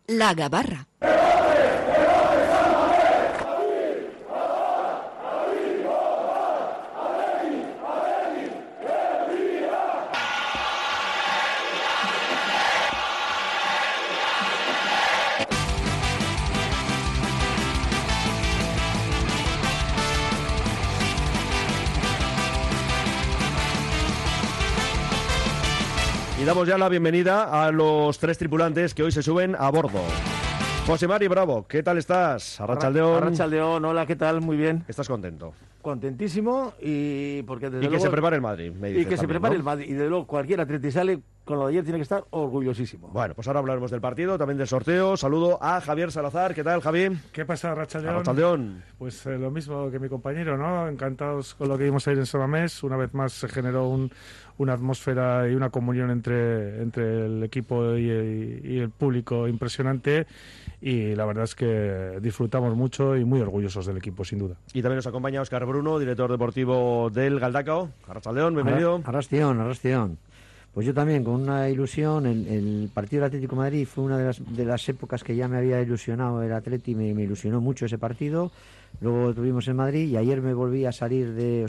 La Gabarra. Y damos ya la bienvenida a los 3 tripulantes que hoy se suben a bordo. José Mari Bravo, ¿qué tal estás? Arratsaldeon. Arratsaldeon, hola, ¿qué tal? Muy bien. ¿Estás contento? Contentísimo y porque desde y luego... que se prepare el Madrid, me dices. Y que se también, prepare ¿no? el Madrid. Y desde luego cualquier atleta sale con lo de ayer tiene que estar orgullosísimo. Bueno, pues ahora hablaremos del partido, también del sorteo. Saludo a Javier Salazar. ¿Qué tal, Javi? ¿Qué pasa, Arratsaldeon? Arratsaldeon. Pues lo mismo que mi compañero, ¿no? Encantados con lo que vimos ayer en Samamés. Una vez más se generó una atmósfera y una comunión entre el equipo y el público impresionante. Y la verdad es que disfrutamos mucho y muy orgullosos del equipo, sin duda. Y también nos acompaña Óscar Bruno, director deportivo del Galdacao. Arratsaldeon, bienvenido. Arratsaldeon. Pues yo también, con una ilusión, el partido del Atlético de Madrid fue una de las épocas que ya me había ilusionado el Atleti, me ilusionó mucho ese partido. Luego tuvimos en Madrid y ayer me volví a salir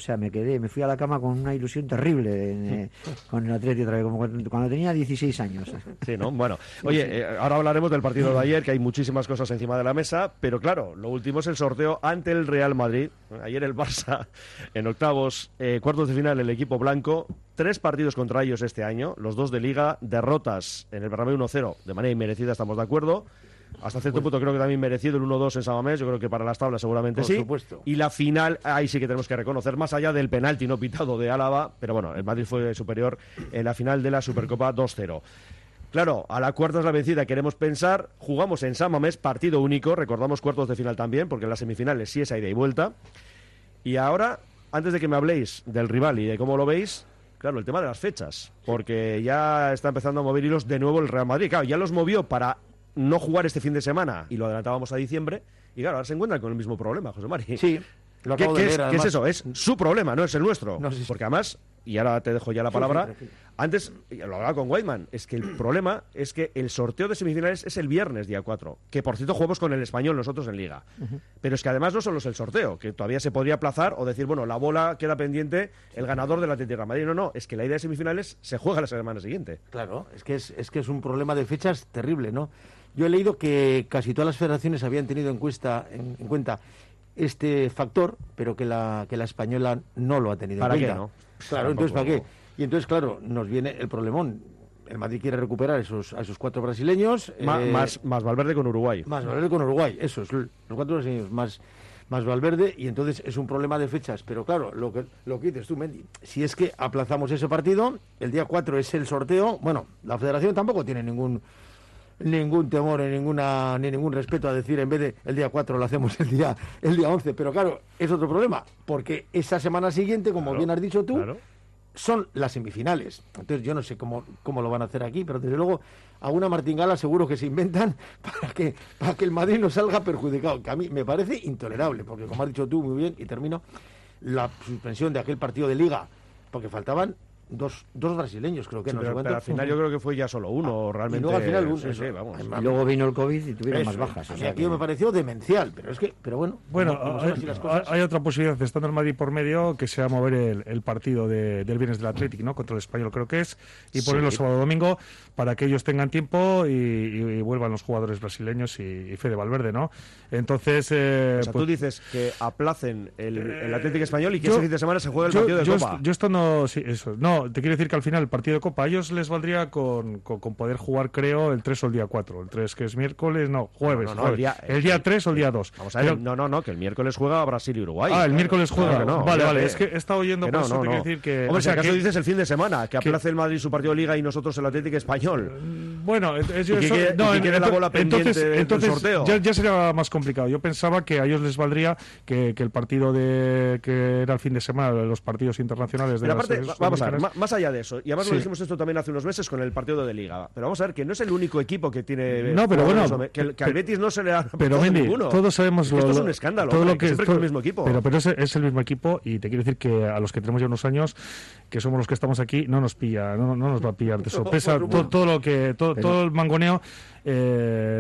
me fui a la cama con una ilusión terrible con el Atleti otra vez, como cuando tenía 16 años. Sí, ¿no? Bueno, oye, ahora hablaremos del partido de ayer, que hay muchísimas cosas encima de la mesa, pero claro, lo último es el sorteo ante el Real Madrid. Ayer el Barça en octavos, cuartos de final el equipo blanco, 3 partidos contra ellos este año, los 2 de Liga, derrotas en el Bernabéu 1-0, de manera inmerecida, estamos de acuerdo. Hasta cierto punto creo que también merecido el 1-2 en Samamés, yo creo que para las tablas seguramente sí. Por supuesto. Y la final, ahí sí que tenemos que reconocer, más allá del penalti no pitado de Álava, pero bueno, el Madrid fue superior en la final de la Supercopa 2-0. Claro, a la cuarta es la vencida, queremos pensar, jugamos en Samamés, partido único, recordamos cuartos de final también, porque en las semifinales sí es a ida y vuelta. Y ahora, antes de que me habléis del rival y de cómo lo veis, claro, el tema de las fechas, porque ya está empezando a mover hilos de nuevo el Real Madrid. Claro, ya los movió para no jugar este fin de semana y lo adelantábamos a diciembre, y claro, ahora se encuentran con el mismo problema, José Mari. Sí, lo acabo de leer, ¿Qué es eso? Es su problema, no es el nuestro. No, sí. Porque además, y ahora te dejo ya la palabra, antes, lo hablaba con Weidman, es que el problema es que el sorteo de semifinales es el viernes, día 4, que por cierto jugamos con el Español nosotros en Liga. Pero es que además no solo es el sorteo, que todavía se podría aplazar o decir, bueno, la bola queda pendiente, el ganador del Atlético de Madrid. No, es que la idea de semifinales se juega la semana siguiente. Claro, es que es un problema de fechas terrible, ¿no? Yo he leído que casi todas las federaciones habían tenido en cuenta este factor, pero que la española no lo ha tenido en cuenta. ¿Para qué, no? Claro, entonces ¿para qué? Y entonces, claro, nos viene el problemón. El Madrid quiere recuperar a esos 4 brasileños. Más Valverde con Uruguay. Más Valverde con Uruguay, eso es, los 4 brasileños más Valverde, y entonces es un problema de fechas. Pero claro, lo que dices tú, Mendy, si es que aplazamos ese partido, el día 4 es el sorteo, bueno, la federación tampoco tiene ningún temor ni ningún respeto a decir en vez de el día 4 lo hacemos el día 11, pero claro, es otro problema, porque esa semana siguiente, como bien has dicho tú, son las semifinales. Entonces yo no sé cómo lo van a hacer aquí, pero desde luego alguna martingala seguro que se inventan para que el Madrid no salga perjudicado, que a mí me parece intolerable, porque como has dicho tú muy bien, y termino, la suspensión de aquel partido de Liga, porque faltaban dos brasileños, creo que sí, no pero, sé cuánto. pero al final yo creo que fue ya solo uno, realmente. Y luego al final uno, sí, vamos. Y luego vino el COVID y tuvieron más bajas. O sea, aquello me pareció demencial, pero bueno. Bueno, como son así las cosas. hay otra posibilidad, estando el Madrid por medio, que sea mover el partido del viernes del Athletic, ¿no? Contra el Español, creo que es, y ponerlo sábado o domingo para que ellos tengan tiempo y vuelvan los jugadores brasileños y Fede Valverde, ¿no? Entonces... o sea, tú dices que aplacen el Atlético Español y que ese fin de semana se juegue el partido de Copa. Yo esto no... Sí, eso. No, te quiero decir que al final el partido de Copa a ellos les valdría con poder jugar, creo, el 3 o el día 4. El 3 que es miércoles, jueves. El día 3 o el día 2. Vamos a ver, no, que el miércoles juega Brasil y Uruguay. El miércoles juega. No, vale, es que he estado oyendo por eso, te quiero decir que... Hombre, si acaso dices el fin de semana, que aplace el Madrid su partido de Liga y nosotros el Atlético Español. Bueno, quiere la bola pendiente del sorteo. Ya sería más complicado. Yo pensaba que a ellos les valdría que el partido que era el fin de semana, de los partidos internacionales de pero aparte, vamos a ver, más allá de eso, y además lo dijimos esto también hace unos meses con el partido de Liga, pero vamos a ver que no es el único equipo que tiene... No, pero bueno... Que al Betis no se le ha... Pero Mendy, todos sabemos... Esto es un escándalo, todo lo que siempre es el mismo equipo. Pero es el mismo equipo, y te quiero decir que a los que tenemos ya unos años, que somos los que estamos aquí, no nos pilla, no nos va a pillar de sorpresa todo el mangoneo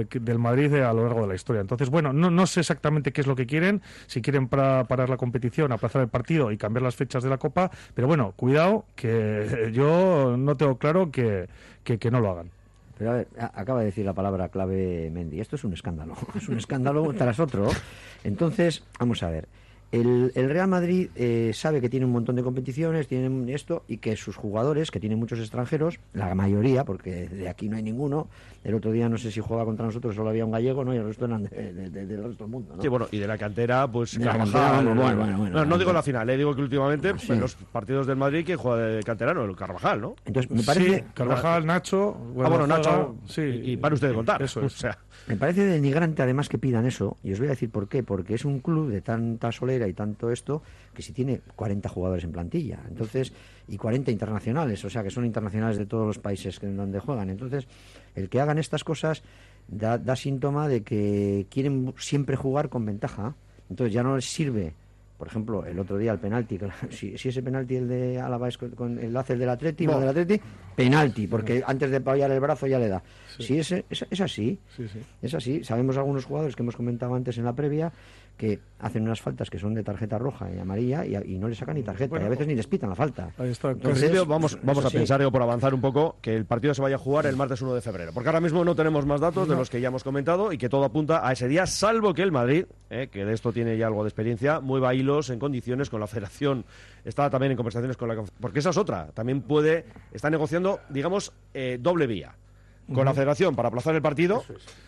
del Madrid a lo largo de la historia. Entonces, bueno, no sé exactamente qué es lo que quieren, si quieren parar la competición, aplazar el partido y cambiar las fechas de la Copa, pero bueno, cuidado, que yo no tengo claro que no lo hagan. Pero a ver, acaba de decir la palabra clave Mendy. Esto es un escándalo. Es un escándalo tras otro. Entonces, vamos a ver. El Real Madrid sabe que tiene un montón de competiciones, tienen esto, y que sus jugadores, que tienen muchos extranjeros, la mayoría, porque de aquí no hay ninguno, el otro día no sé si jugaba contra nosotros, solo había un gallego, ¿no? Y el resto eran del resto del mundo, ¿no? Sí, bueno, y de la cantera, pues Carvajal. Bueno, no digo la final, digo que últimamente en los partidos del Madrid que juega de canterano, el Carvajal, ¿no? Entonces, me parece... Sí, Carvajal, Nacho... Nacho, sí, y para usted de contar. Eso es. O sea, me parece denigrante además que pidan eso, y os voy a decir por qué, porque es un club de tanta solera y tanto esto, que si tiene 40 jugadores en plantilla, entonces, y 40 internacionales, o sea que son internacionales de todos los países donde juegan. Entonces, el que hagan estas cosas da síntoma de que quieren siempre jugar con ventaja. Entonces ya no les sirve, por ejemplo, el otro día el penalti, si ese penalti el de Álava es con el hace el del Atleti, no. Del Atleti, penalti, porque antes de apoyar el brazo ya le da. Sí. Si es así, es así. Sabemos algunos jugadores que hemos comentado antes en la previa que hacen unas faltas que son de tarjeta roja y amarilla y no le sacan ni tarjeta, y a veces ni les pitan la falta. Ahí está. Entonces, vamos a pensar, por avanzar un poco, que el partido se vaya a jugar el martes 1 de febrero, porque ahora mismo no tenemos más datos de los que ya hemos comentado y que todo apunta a ese día, salvo que el Madrid, que de esto tiene ya algo de experiencia, mueva hilos en condiciones con la Federación, está también en conversaciones con la... Porque esa es otra, también está negociando, digamos, doble vía, con la Federación para aplazar el partido.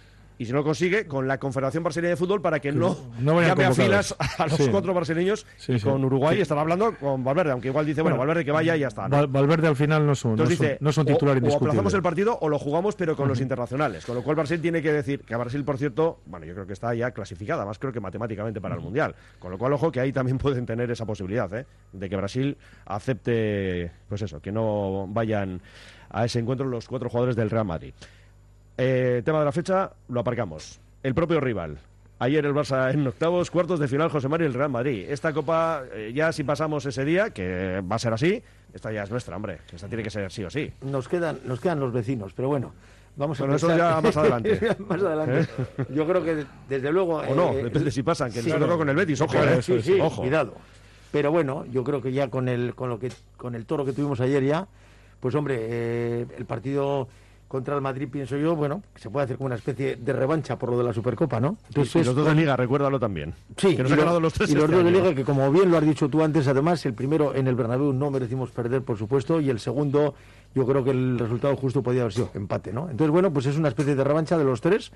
Y si no lo consigue, con la Confederación Brasileña de Fútbol para que no llame a filas a los 4 brasileños y con Uruguay estará hablando con Valverde, aunque igual dice, bueno, Valverde que vaya y ya está, ¿no? Valverde al final no son titular indiscutible. O aplazamos el partido o lo jugamos pero con los internacionales, con lo cual Brasil tiene que decir, que a Brasil, por cierto, bueno, yo creo que está ya clasificada, más creo que matemáticamente para el Mundial, con lo cual, ojo, que ahí también pueden tener esa posibilidad, de que Brasil acepte, pues eso, que no vayan a ese encuentro los 4 jugadores del Real Madrid. Tema de la fecha, lo aparcamos. El propio rival. Ayer el Barça en octavos, cuartos de final, José María y el Real Madrid. Esta Copa, ya si pasamos ese día, que va a ser así, esta ya es nuestra, hombre. Esta tiene que ser sí o sí. Nos quedan los vecinos, pero bueno. Vamos a eso ya más adelante. Más adelante. Yo creo que desde luego... O no, depende si pasan, que nos toca con el Betis, ojo, Sí, ojo. Cuidado. Pero bueno, yo creo que ya con el toro que tuvimos ayer ya, pues hombre, el partido contra el Madrid, pienso yo, bueno, se puede hacer como una especie de revancha por lo de la Supercopa, ¿no? Entonces, y los 2 de Liga, recuérdalo también. Sí, que nos ha ganado los 3 y los 2 de Liga, que como bien lo has dicho tú antes, además, el primero en el Bernabéu no merecimos perder, por supuesto, y el segundo, yo creo que el resultado justo podía haber sido empate, ¿no? Entonces, bueno, pues es una especie de revancha de los 3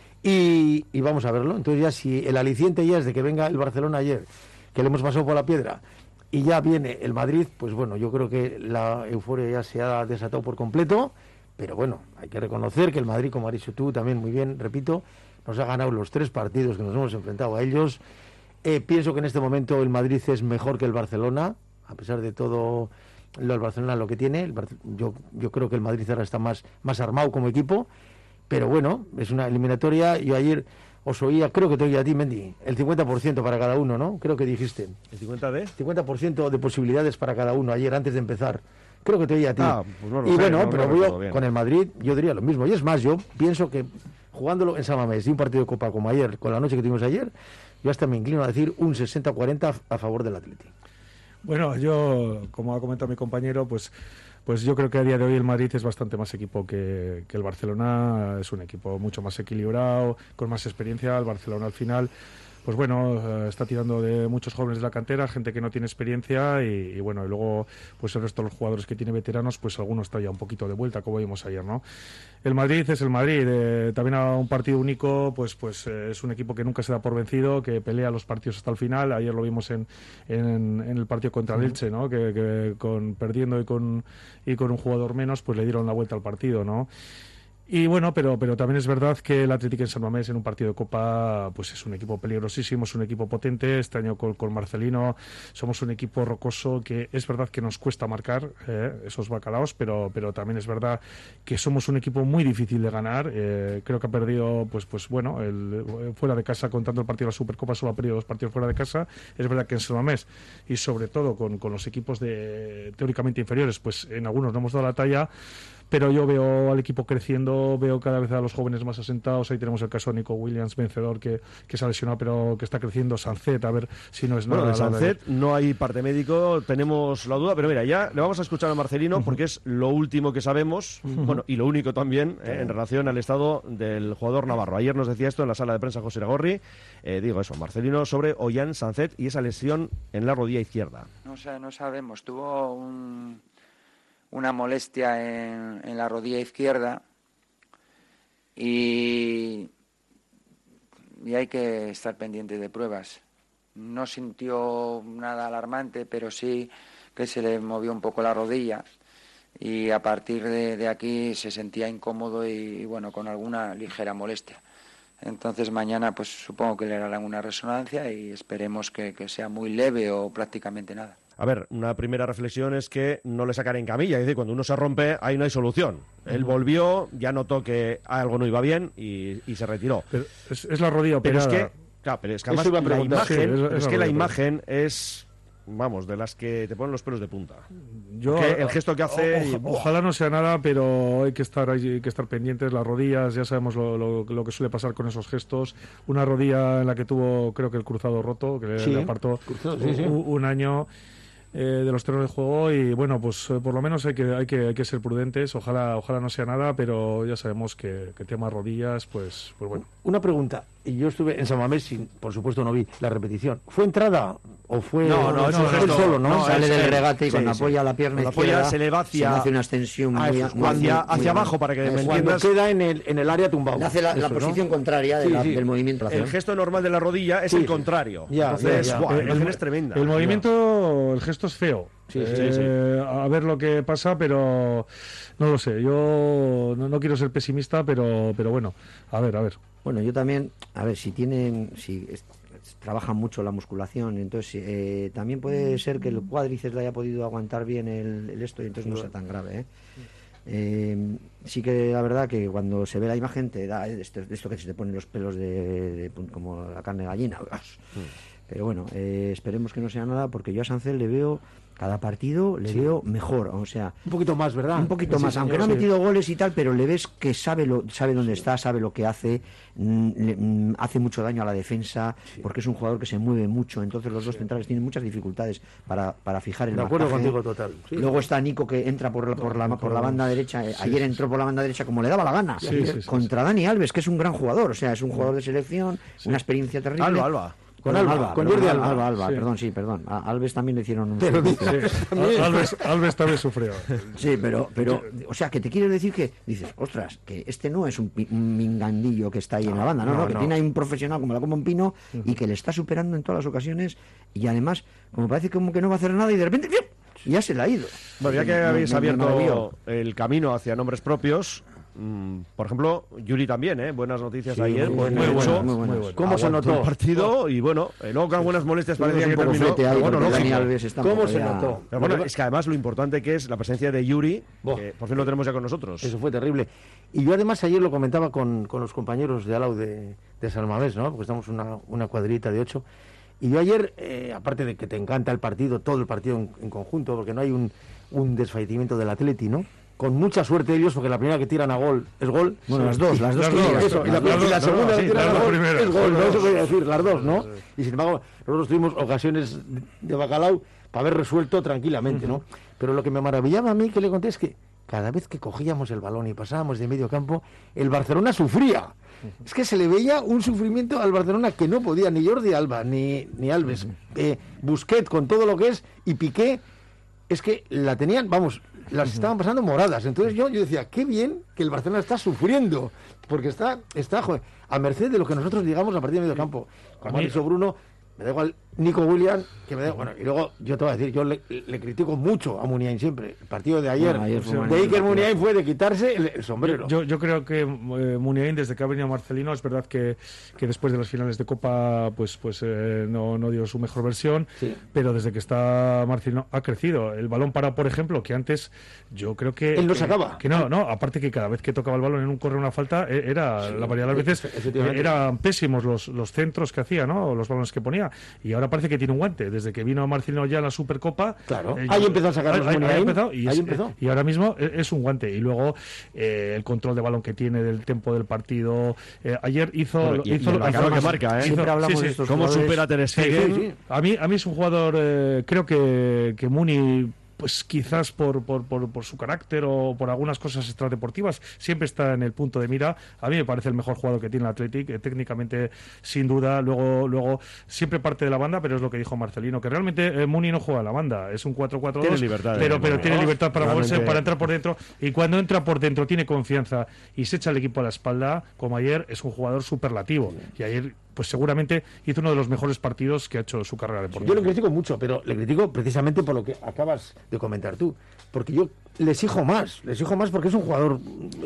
y vamos a verlo. Entonces ya si el aliciente ya es de que venga el Barcelona ayer, que le hemos pasado por la piedra, y ya viene el Madrid, pues bueno, yo creo que la euforia ya se ha desatado por completo. Pero bueno, hay que reconocer que el Madrid, como has dicho tú también muy bien, repito, nos ha ganado los 3 partidos que nos hemos enfrentado a ellos. Pienso que en este momento el Madrid es mejor que el Barcelona, a pesar de todo el Barcelona lo que tiene. Yo creo que el Madrid ahora está más armado como equipo, pero bueno, es una eliminatoria. Yo ayer os oía, creo que te oía a ti, Mendy, el 50% para cada uno, ¿no? Creo que dijiste. ¿El 50% de posibilidades para cada uno ayer antes de empezar. Creo que te oía a ti. Pues no lo y sé, bueno, no pero yo con el Madrid yo diría lo mismo. Y es más, yo pienso que jugándolo en San Mamés y un partido de Copa como ayer, con la noche que tuvimos ayer, yo hasta me inclino a decir un 60-40 a favor del Atleti. Bueno, yo, como ha comentado mi compañero, pues yo creo que a día de hoy el Madrid es bastante más equipo que el Barcelona. Es un equipo mucho más equilibrado, con más experiencia. El Barcelona al final, pues bueno, está tirando de muchos jóvenes de la cantera, gente que no tiene experiencia y bueno, y luego pues el resto de los jugadores que tiene veteranos, pues algunos está ya un poquito de vuelta, como vimos ayer, ¿no? El Madrid es el Madrid, también a un partido único, pues es un equipo que nunca se da por vencido, que pelea los partidos hasta el final. Ayer lo vimos en el partido contra el Elche, ¿no? Que perdiendo y con un jugador menos, pues le dieron la vuelta al partido, ¿no? Y bueno, pero también es verdad que el Atlético en San Mamés en un partido de Copa pues es un equipo peligrosísimo, es un equipo potente. Este año con Marcelino somos un equipo rocoso que es verdad que nos cuesta marcar esos bacalaos, pero también es verdad que somos un equipo muy difícil de ganar. Creo que ha perdido pues bueno, fuera de casa, contando el partido de la Supercopa, solo ha perdido 2 partidos fuera de casa. Es verdad que en San Mamés y sobre todo con los equipos teóricamente inferiores, pues en algunos no hemos dado la talla. pero yo veo al equipo creciendo, veo cada vez a los jóvenes más asentados. Ahí tenemos el caso de Nico Williams, vencedor, que se ha lesionado, pero que está creciendo. Sancet, a ver si no es nada. Bueno, de Sancet no hay parte médico, tenemos la duda, pero mira, ya le vamos a escuchar a Marcelino porque es lo último que sabemos, bueno, y lo único también en relación al estado del jugador navarro. Ayer nos decía esto en la sala de prensa José Iragorri, digo eso, Marcelino, sobre Ollán Sancet y esa lesión en la rodilla izquierda. No sabemos, tuvo una molestia en la rodilla izquierda y hay que estar pendiente de pruebas. No sintió nada alarmante, pero sí que se le movió un poco la rodilla y a partir de aquí se sentía incómodo y bueno, con alguna ligera molestia. Entonces mañana pues supongo que le harán una resonancia y esperemos que sea muy leve o prácticamente nada. A ver, una primera reflexión es que no le sacan en camilla, es decir, cuando uno se rompe ahí no hay solución. Él volvió, ya notó que algo no iba bien y se retiró. Pero es la rodilla pero operada. pero es que además la imagen es, vamos, de las que te ponen los pelos de punta. El gesto que hace... Ojalá no sea nada, pero hay que estar pendientes. Las rodillas, ya sabemos lo que suele pasar con esos gestos. Una rodilla en la que tuvo, creo que el cruzado roto, que le apartó un año de los terrenos de juego, y bueno, pues por lo menos hay que ser prudentes. Ojalá no sea nada, pero ya sabemos que tema rodillas, pues bueno. Una pregunta. Yo estuve en San Mamés, por supuesto no vi la repetición. ¿Fue entrada o fue él solo, no? Sale del regate y cuando apoya la pierna izquierda se le va hace una extensión hacia abajo, para que me entiendas. Cuando queda en el área tumbado. Hace la posición contraria del movimiento. El gesto normal de la rodilla es el contrario. Entonces, la imagen es tremenda. El movimiento, el gesto es feo. A ver lo que pasa, pero no lo sé. Yo no quiero ser pesimista, pero bueno, a ver. Bueno, yo también, a ver, si trabajan mucho la musculación, entonces también puede ser que el cuádriceps le haya podido aguantar bien el esto y entonces no sea tan grave, sí que la verdad que cuando se ve la imagen te da esto que se te ponen los pelos como la carne de gallina. Pero bueno, esperemos que no sea nada, porque yo a Sancet le veo, cada partido le veo mejor, o sea... Un poquito más, ¿verdad? Un poquito más, aunque no ha metido goles y tal, pero le ves que sabe dónde está, sabe lo que hace, hace mucho daño a la defensa, porque es un jugador que se mueve mucho, entonces los dos centrales tienen muchas dificultades para fijar el marcaje. De acuerdo contigo, total. Sí. Luego está Nico, que entra por la banda derecha, ayer entró por la banda derecha como le daba la gana, contra Dani Alves, que es un gran jugador, o sea, es un jugador de selección, una experiencia terrible. Alba. Con Jordi Alba. Perdón. A Alves también le hicieron un... Alves también sufrió. Sí, pero, o sea, que te quiero decir que dices, ostras, que este no es un mingandillo que está ahí en la banda, que tiene ahí un profesional como la Como un Pino y que le está superando en todas las ocasiones, y además, como parece como que no va a hacer nada y de repente ya se le ha ido. Bueno, ya que habéis abierto el camino hacia nombres propios... por ejemplo, Yuri también, buenas noticias ayer. Muy bueno. ¿Cómo se notó el partido? Y bueno, luego con algunas molestias parecía que terminó. ¿Cómo se notó? Pero bueno, es que además lo importante que es la presencia de Yuri, que por fin lo tenemos ya con nosotros. Eso fue terrible. Y yo además ayer lo comentaba con los compañeros de Alau de San Mamés, ¿no? Porque estamos una cuadrita de 8. Y yo ayer, aparte de que te encanta el partido, todo el partido en conjunto, porque no hay un desfallecimiento del Atleti, ¿no? Con mucha suerte ellos, porque la primera que tiran a gol es gol. Bueno, las dos. Y la segunda que tiran a gol es gol, ¿no? Eso quería decir, las dos, ¿no? Y sin embargo, nosotros tuvimos ocasiones de bacalao para haber resuelto tranquilamente, ¿no? Pero lo que me maravillaba a mí, que le conté, es que cada vez que cogíamos el balón y pasábamos de medio campo, el Barcelona sufría. Es que se le veía un sufrimiento al Barcelona que no podía ni Jordi Alba, ni Alves. Busquets con todo lo que es, y Piqué, es que la tenían, las estaban pasando moradas. Entonces yo decía, qué bien que el Barcelona está sufriendo, porque está a merced de lo que nosotros digamos a partir de medio campo. Como ha dicho Bruno, me da igual Nico Williams, que me da igual. Bueno, y luego yo te voy a decir, yo le critico mucho a Muniain siempre. El partido de ayer de Iker Muniain fue de quitarse el sombrero. Yo creo que Muniain, desde que ha venido Marcelino, es verdad que después de las finales de Copa pues no dio su mejor versión, pero desde que está Marcelino ha crecido. El balón parado, por ejemplo, que antes yo creo que... Él no sacaba. Que no, aparte que cada vez que tocaba el balón en un correr una falta, la mayoría de las veces eran pésimos los centros que hacía, ¿no? Los balones que ponía. tenía. Y ahora parece que tiene un guante. Desde que vino Marcelino ya a la Supercopa... Claro, ahí empezó a sacar los Muniain. Y ahora mismo es un guante. Y luego el control de balón que tiene, del tempo del partido. Ayer hizo que marca, siempre hablamos de estos cómo jugadores. supera Ter Stegen. Sí. A mí es un jugador, creo que Muni, pues quizás por su carácter o por algunas cosas extradeportivas, siempre está en el punto de mira. A mí me parece el mejor jugador que tiene el Athletic, técnicamente sin duda. Luego siempre parte de la banda, pero es lo que dijo Marcelino, que realmente Muni no juega a la banda, es un 4-4-2, tiene libertad, pero tiene libertad para moverse, para entrar por dentro, y cuando entra por dentro tiene confianza y se echa el equipo a la espalda, como ayer, es un jugador superlativo. Y ayer pues seguramente hizo uno de los mejores partidos que ha hecho su carrera deportiva. Yo le critico mucho, pero le critico precisamente por lo que acabas de comentar tú, porque yo le exijo más porque es un jugador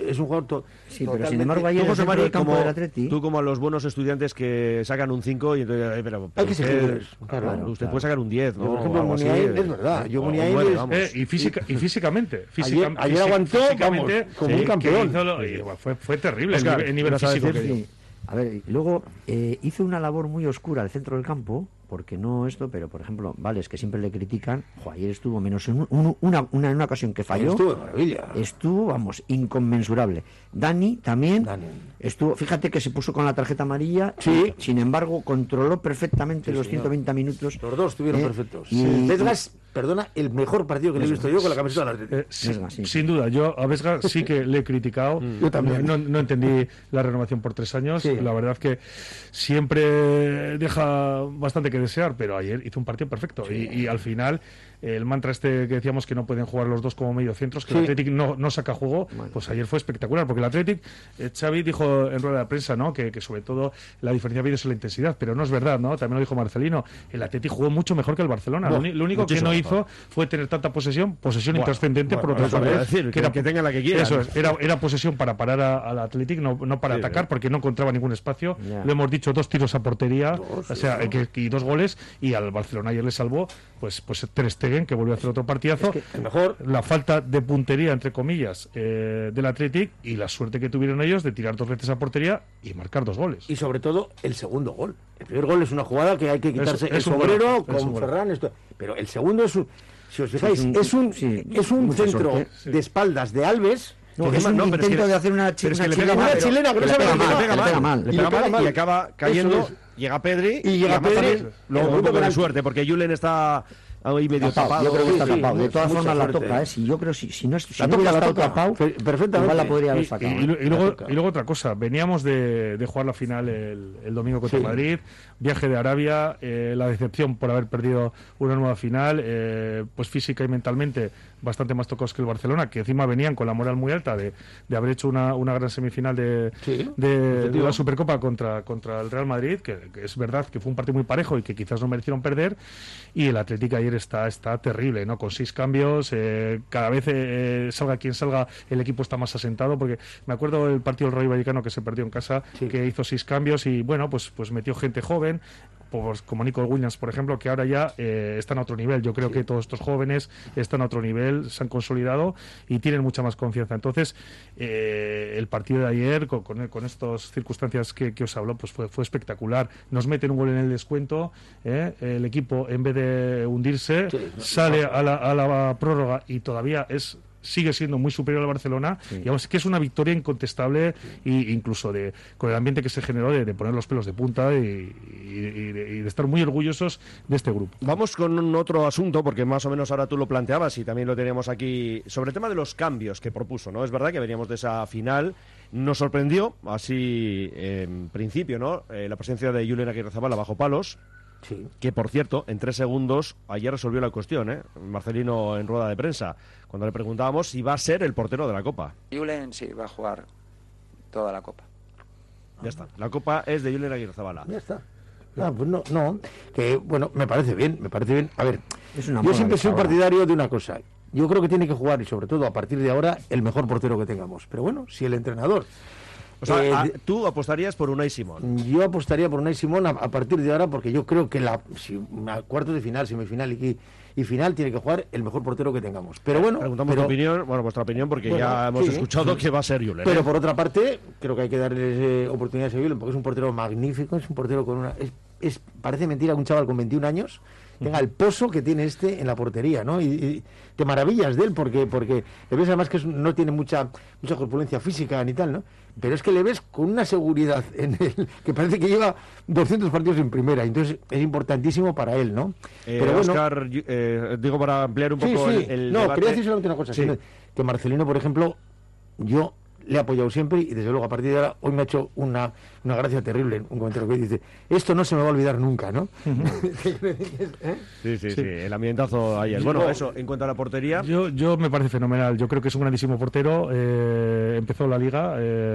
sí, pero sin embargo ayer José Mari, el campo del Atleti, tú como a los buenos estudiantes que sacan un 5 y entonces pero hay que exigirles, claro, usted puede sacar un 10, ¿no? Yo, por ejemplo, Algo así, Muniain, es verdad, yo Muniain y físicamente ayer aguantó como un campeón. Fue terrible Oscar, el nivel físico que dio. A ver, luego hizo una labor muy oscura al centro del campo, porque no esto, pero por ejemplo, vale, es que siempre le critican. Ayer estuvo menos en una ocasión que falló. Estuvo de maravilla. Estuvo, vamos, inconmensurable. Dani también estuvo, fíjate que se puso con la tarjeta amarilla. Sí. Sin embargo, controló perfectamente los 120 minutos. Los dos estuvieron perfectos. Vesgas, perdona, el mejor partido que le he visto yo con la camiseta de la Athletic. Sin duda, yo a Vesga sí que le he criticado. Yo también. No entendí la renovación por 3 años. Sí. La verdad que siempre deja bastante que desear, pero ayer hizo un partido perfecto. Sí. Y al final, el mantra que decíamos que no pueden jugar los dos como mediocentros, que el Athletic no saca juego, pues ayer fue espectacular, porque el Athletic, Xavi dijo en rueda de prensa, ¿no?, que sobre todo la diferencia había sido la intensidad, pero no es verdad, ¿no? También lo dijo Marcelino, el Athletic jugó mucho mejor que el Barcelona. Lo único que no hizo fue tener tanta posesión intrascendente, por otra parte, que tengan la que quieran. Eso es, era posesión para parar al Athletic, no para atacar, porque no encontraba ningún espacio. Lo hemos dicho, 2 tiros a portería, y 2 goles, y al Barcelona ayer le salvó pues Ter Stegen, que volvió a hacer otro partidazo. Es que el mejor... La falta de puntería, entre comillas, del Athletic, y la suerte que tuvieron ellos de tirar 2 veces a portería y marcar 2 goles. Y sobre todo el segundo gol. El primer gol es una jugada que hay que quitarse el sombrero con Ferran, pero el segundo es un... Si os fijáis, es un centro de espaldas de Alves. Es un intento de hacer una chilena que le pega mal y acaba cayendo. Llega Pedri y luego un poco de suerte, porque Julen está ahí medio tapado. Yo creo que está tapado. De todas formas la toca, si yo creo si no hubiera estado tapado, perfectamente igual la podría haber sacado. Y luego otra cosa, veníamos de jugar la final el domingo contra Madrid, viaje de Arabia, la decepción por haber perdido una nueva final, pues física y mentalmente bastante más tocados que el Barcelona, que encima venían con la moral muy alta de haber hecho una gran semifinal de la Supercopa contra el Real Madrid, que es verdad que fue un partido muy parejo y que quizás no merecieron perder, y el Atlético ayer está terrible, ¿no? Con 6 cambios, cada vez salga quien salga, el equipo está más asentado, porque me acuerdo del partido del Rayo Vallecano que se perdió en casa, que hizo 6 cambios y bueno, pues metió gente joven, pues como Nico Williams, por ejemplo, que ahora ya están a otro nivel. Yo creo que todos estos jóvenes están a otro nivel, se han consolidado y tienen mucha más confianza. Entonces, el partido de ayer, con estas circunstancias que os hablo, pues fue espectacular. Nos meten un gol en el descuento, el equipo, en vez de hundirse, sale a la prórroga y todavía sigue siendo muy superior al Barcelona, y vamos, que es una victoria incontestable, e incluso con el ambiente que se generó de poner los pelos de punta y de estar muy orgullosos de este grupo. Vamos con otro asunto, porque más o menos ahora tú lo planteabas y también lo teníamos aquí, sobre el tema de los cambios que propuso, ¿no? Es verdad que veníamos de esa final, nos sorprendió, así en principio, ¿no? La presencia de Julen Aguirrezabala bajo palos, que por cierto, en 3 segundos ayer resolvió la cuestión, Marcelino en rueda de prensa, cuando le preguntábamos si va a ser el portero de la Copa. Julen sí va a jugar toda la Copa. Ya está, la Copa es de Julen Aguirrezabala. Ya está. Pues no, que bueno, me parece bien. A ver, yo siempre soy partidario de una cosa. Yo creo que tiene que jugar, y sobre todo a partir de ahora, el mejor portero que tengamos. Pero bueno, si el entrenador... O sea, tú apostarías por Unai Simón. Yo apostaría por Unai Simón a partir de ahora, porque yo creo que cuartos de final, semifinal y final tiene que jugar el mejor portero que tengamos. Pero bueno, preguntamos vuestra opinión, porque ya hemos escuchado que va a ser Julen. Pero por otra parte, creo que hay que darle oportunidades a Julen, porque es un portero magnífico, es un portero con una... parece mentira que un chaval con 21 años tenga el pozo que tiene en la portería, ¿no? Y te maravillas de él porque le ves además que no tiene mucha corpulencia física ni tal, ¿no? Pero es que le ves con una seguridad en él que parece que lleva 200 partidos en primera, entonces es importantísimo para él, ¿no? Pero bueno, Óscar, digo para ampliar un poco el no, debate. quería decir solamente una cosa, que Marcelino, por ejemplo, yo le he apoyado siempre y desde luego a partir de ahora hoy me ha hecho una gracia terrible un comentario que dice, esto no se me va a olvidar nunca, ¿no? Sí, el ambientazo ayer. Bueno, eso, en cuanto a la portería... Yo me parece fenomenal, yo creo que es un grandísimo portero, empezó la Liga,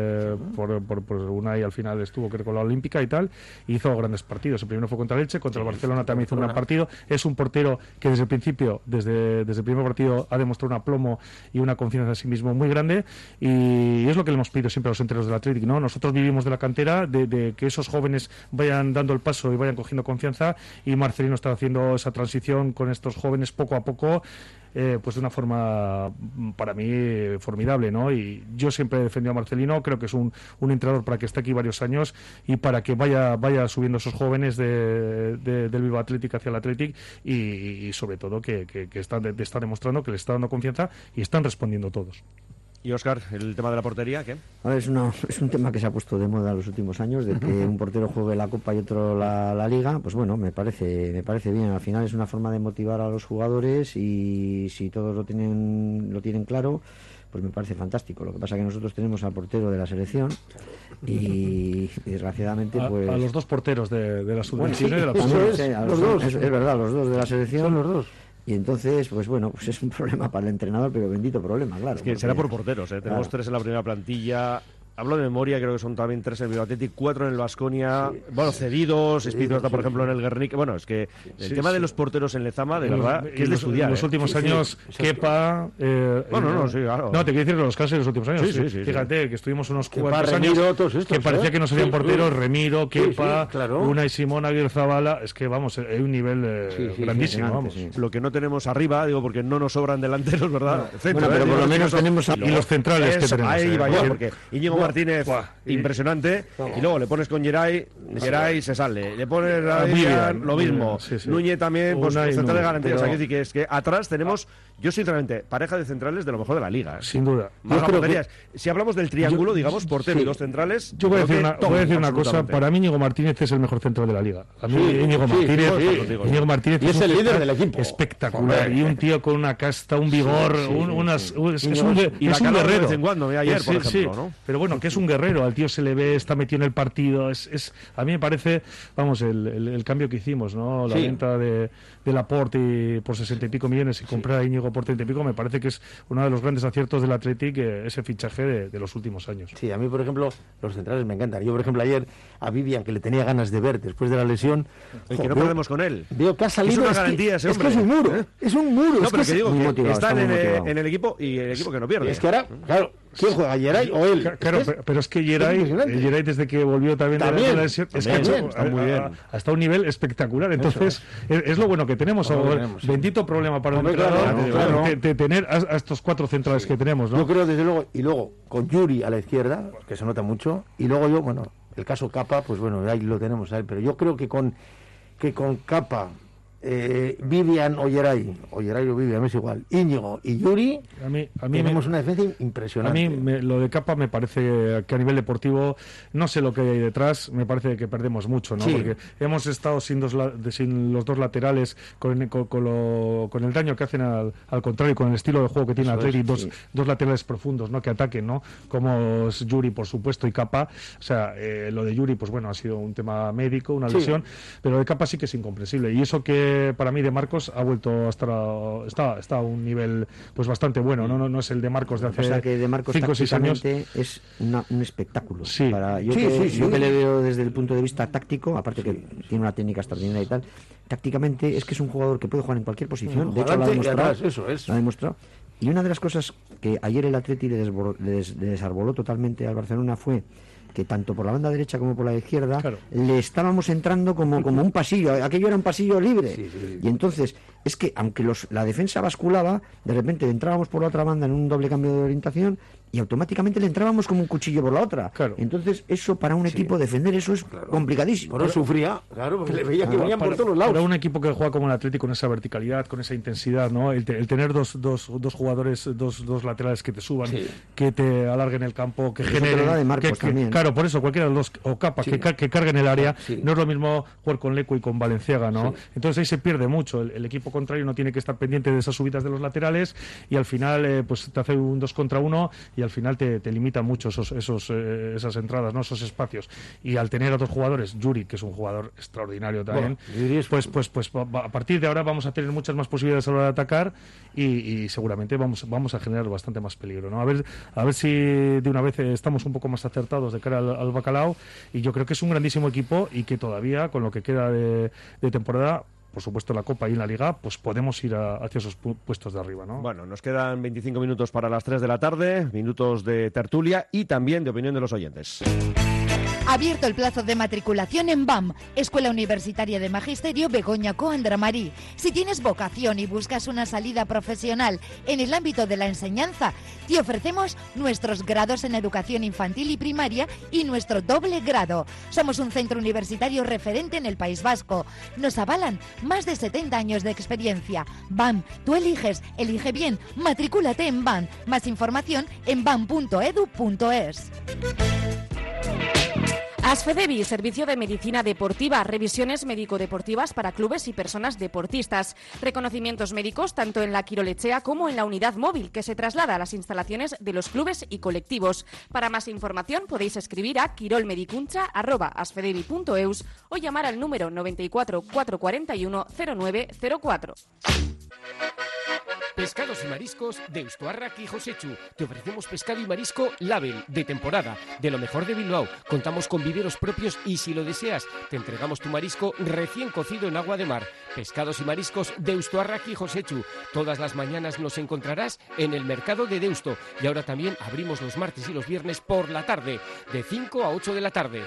por una y al final estuvo creo con la Olímpica y tal, hizo grandes partidos, el primero fue contra el Elche, contra el Barcelona también hizo un gran partido, es un portero que desde el principio, desde el primer partido ha demostrado un aplomo y una confianza en sí mismo muy grande, y es lo que le hemos pedido siempre a los enteros del Athletic, ¿no? Nosotros vivimos de la cantera, de que esos jóvenes vayan dando el paso y vayan cogiendo confianza, y Marcelino está haciendo esa transición con estos jóvenes poco a poco, pues de una forma para mí formidable, ¿no? Y yo siempre he defendido a Marcelino, creo que es un entrenador para que esté aquí varios años y para que vaya subiendo esos jóvenes del Bilbao Athletic hacia el Athletic y sobre todo que está demostrando que le está dando confianza y están respondiendo todos. Y Óscar, el tema de la portería, ¿qué? A ver, es un tema que se ha puesto de moda en los últimos años, de que un portero juegue la Copa y otro la Liga. Pues bueno, me parece bien. Al final es una forma de motivar a los jugadores y si todos lo tienen claro, pues me parece fantástico. Lo que pasa es que nosotros tenemos al portero de la selección y desgraciadamente pues... A los dos porteros de la sub-21 y de la los dos. Es verdad, los dos de la selección. Son los dos. Y entonces, pues bueno, pues es un problema para el entrenador, pero bendito problema, claro. Es que será por porteros, ¿eh? Tenemos 3 en la primera plantilla. Hablo de memoria, creo que son también 3 en el Bilbao Athletic, 4 en el Baskonia, bueno, cedidos, Espíritu está, por ejemplo, en el Guernica. Bueno, es que el tema de los porteros en Lezama, de verdad, que es de estudiar. En los últimos años, Kepa... claro. No, te quiero decir los casos de los últimos años. Fíjate, que estuvimos unos cuantos años que parecía que no serían porteros, Remiro, Kepa, Unai Simón, Aguirre-Zabala, es que, vamos, hay un nivel grandísimo, vamos. Lo que no tenemos arriba, digo, porque no nos sobran delanteros, ¿verdad? Bueno, pero por lo menos tenemos... Y los centrales que tenemos. Ahí va yo, porque Íñigo Martínez, impresionante, y luego le pones con Geray se sale, le pones a Vivian, lo mismo, Núñez también, pues central de garantías. Aquí que es que atrás tenemos, yo sinceramente, pareja de centrales de lo mejor de la liga, sin duda. Si hablamos del triángulo, digamos, portero y 2 centrales, yo voy a decir una cosa, para mí Íñigo Martínez es el mejor central de la liga. A mí Íñigo Martínez es el líder del equipo, espectacular, y un tío con una casta, un vigor, es un guerrero. Por ejemplo, ¿no? Pero bueno, que es un guerrero, al tío se le ve, está metido en el partido, a mí me parece, vamos, el cambio que hicimos, ¿no? La venta de Laporte por 60 y pico millones y comprar a Íñigo por 30 y pico, me parece que es uno de los grandes aciertos del Athletic, ese fichaje de los últimos años. Sí, a mí, por ejemplo, los centrales me encantan. Yo, por ejemplo, ayer a Vivian, que le tenía ganas de ver después de la lesión... que no perdemos con él. Veo que ha salido... Es una garantía ese hombre. Es que es un muro, es un muro. No, pero que digo, que está en el equipo y el equipo que no pierde. Es que ahora, claro... ¿Quién juega, Geray o él? Claro, pero es que Geray desde que volvió también de la lesión, es que está muy bien. Hasta un nivel espectacular. Entonces, es lo bueno que tenemos. Bendito problema para un entrenador de tener a estos 4 centrales que tenemos, ¿no? Yo creo, desde luego, y luego con Yuri a la izquierda, que se nota mucho, y luego yo, bueno, el caso Capa, pues bueno, ahí lo tenemos a él, pero yo creo que con Capa, Vivian o Geray o Vivian, es igual, Íñigo y Yuri, a mí tenemos una defensa impresionante. A mí lo de Capa me parece que a nivel deportivo, no sé lo que hay detrás, me parece que perdemos mucho, ¿no? Porque hemos estado sin los 2 laterales, con el daño que hacen al contrario, con el estilo de juego que tiene el Athletic, dos laterales profundos, ¿no? Que ataquen, ¿no? Como es Yuri, por supuesto, y Capa. O sea, lo de Yuri, pues bueno, ha sido un tema médico, una lesión, pero de Capa sí que es incomprensible. Y eso que para mí de Marcos ha vuelto a estar está a un nivel pues bastante bueno, no es el de Marcos de hace 5 o 6 años. Es un espectáculo. Sí. Yo que le veo desde el punto de vista táctico, aparte que tiene una técnica extraordinaria y tal, tácticamente es que es un jugador que puede jugar en cualquier posición. De hecho, lo ha demostrado. Y una de las cosas que ayer el Atleti le desarboló totalmente al Barcelona fue que tanto por la banda derecha como por la izquierda le estábamos entrando como un pasillo, aquello era un pasillo libre. Y entonces es que aunque la defensa basculaba, de repente entrábamos por la otra banda en un doble cambio de orientación y automáticamente le entrábamos como un cuchillo por la otra. Claro. Entonces, eso para un equipo defender eso es complicadísimo. Por eso sufría, claro, porque le veía que venían por todos lados. Para un equipo que juega como el Atlético, con esa verticalidad, con esa intensidad, ¿no? El tener dos jugadores, dos laterales que te suban, que te alarguen el campo, que generen... Claro, por eso cualquiera de los dos, o Capa, que carguen el área, no es lo mismo jugar con Leco y con Valenciaga, ¿no? Entonces ahí se pierde mucho. El equipo contrario no tiene que estar pendiente de esas subidas de los laterales y al final pues te hace un 2 contra 1 y al final te limita mucho esas entradas, ¿no? Esos espacios. Y al tener otros jugadores, Yuri, que es un jugador extraordinario también, pues a partir de ahora vamos a tener muchas más posibilidades a la hora de atacar y seguramente vamos a generar bastante más peligro, ¿no? A ver si de una vez estamos un poco más acertados de cara al bacalao, y yo creo que es un grandísimo equipo y que todavía con lo que queda de temporada, por supuesto en la Copa y en la Liga, pues podemos ir hacia esos puestos de arriba, ¿no? Bueno, nos quedan 25 minutos para las 3 de la tarde, minutos de tertulia y también de opinión de los oyentes. Abierto el plazo de matriculación en BAM, Escuela Universitaria de Magisterio Begoña Coandra-Marí. Si tienes vocación y buscas una salida profesional en el ámbito de la enseñanza, te ofrecemos nuestros grados en educación infantil y primaria y nuestro doble grado. Somos un centro universitario referente en el País Vasco. Nos avalan más de 70 años de experiencia. BAM, tú eliges, elige bien, matricúlate en BAM. Más información en bam.edu.es. Asfedevi, servicio de medicina deportiva, revisiones médico-deportivas para clubes y personas deportistas, reconocimientos médicos tanto en la Quirolechea como en la unidad móvil que se traslada a las instalaciones de los clubes y colectivos. Para más información podéis escribir a quirolmedicuncha@asfedevi.eus o llamar al número 94 441 0904. Pescados y mariscos Deusto Arraki y Josechu. Te ofrecemos pescado y marisco Label, de temporada, de lo mejor de Bilbao. Contamos con viveros propios y si lo deseas, te entregamos tu marisco recién cocido en agua de mar. Pescados y mariscos Deusto Arraki y Josechu. Todas las mañanas nos encontrarás en el mercado de Deusto. Y ahora también abrimos los martes y los viernes por la tarde, de 5 a 8 de la tarde.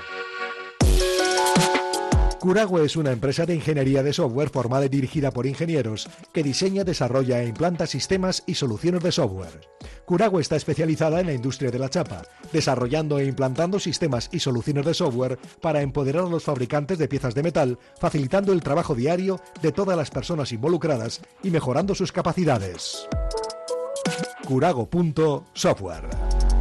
Curagüe es una empresa de ingeniería de software formada y dirigida por ingenieros que diseña, desarrolla e implanta sistemas y soluciones de software. Curagüe está especializada en la industria de la chapa, desarrollando e implantando sistemas y soluciones de software para empoderar a los fabricantes de piezas de metal, facilitando el trabajo diario de todas las personas involucradas y mejorando sus capacidades. Curago.software.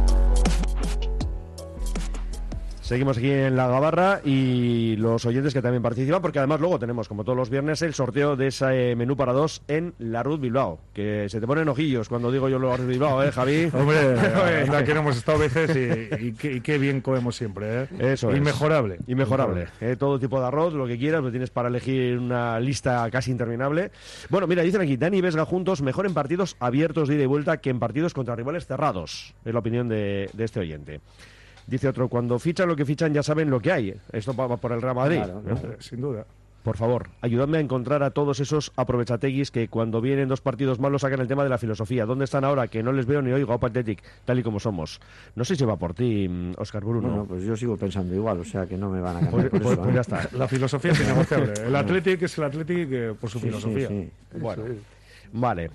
Seguimos aquí en La Gabarra y los oyentes que también participan, porque además luego tenemos, como todos los viernes, el sorteo de ese menú para dos en la Ruth Bilbao, que se te ponen ojillos cuando digo yo la Ruth Bilbao, Javi? Hombre, aquí no hemos estado veces y qué bien comemos siempre, ¿eh? Eso Inmejorable. Es. Inmejorable. Todo tipo de arroz, lo que quieras, lo tienes para elegir una lista casi interminable. Bueno, mira, dicen aquí, Dani y Vesga juntos, mejor en partidos abiertos de ida y vuelta que en partidos contra rivales cerrados. Es la opinión de este oyente. Dice otro, cuando fichan lo que fichan ya saben lo que hay. Esto va por el Real Madrid. Claro, sin duda. Por favor, ayudadme a encontrar a todos esos aprovechateguis que cuando vienen dos partidos malos sacan el tema de la filosofía. ¿Dónde están ahora? Que no les veo ni oigo a Pathetic, tal y como somos. No sé si va por ti, Óscar Bruno. Bueno, pues yo sigo pensando igual, o sea que no me van a cambiar por eso, pues ya está. La filosofía es innegociable. El Athletic es el Athletic por su filosofía. Sí. Bueno. Vale,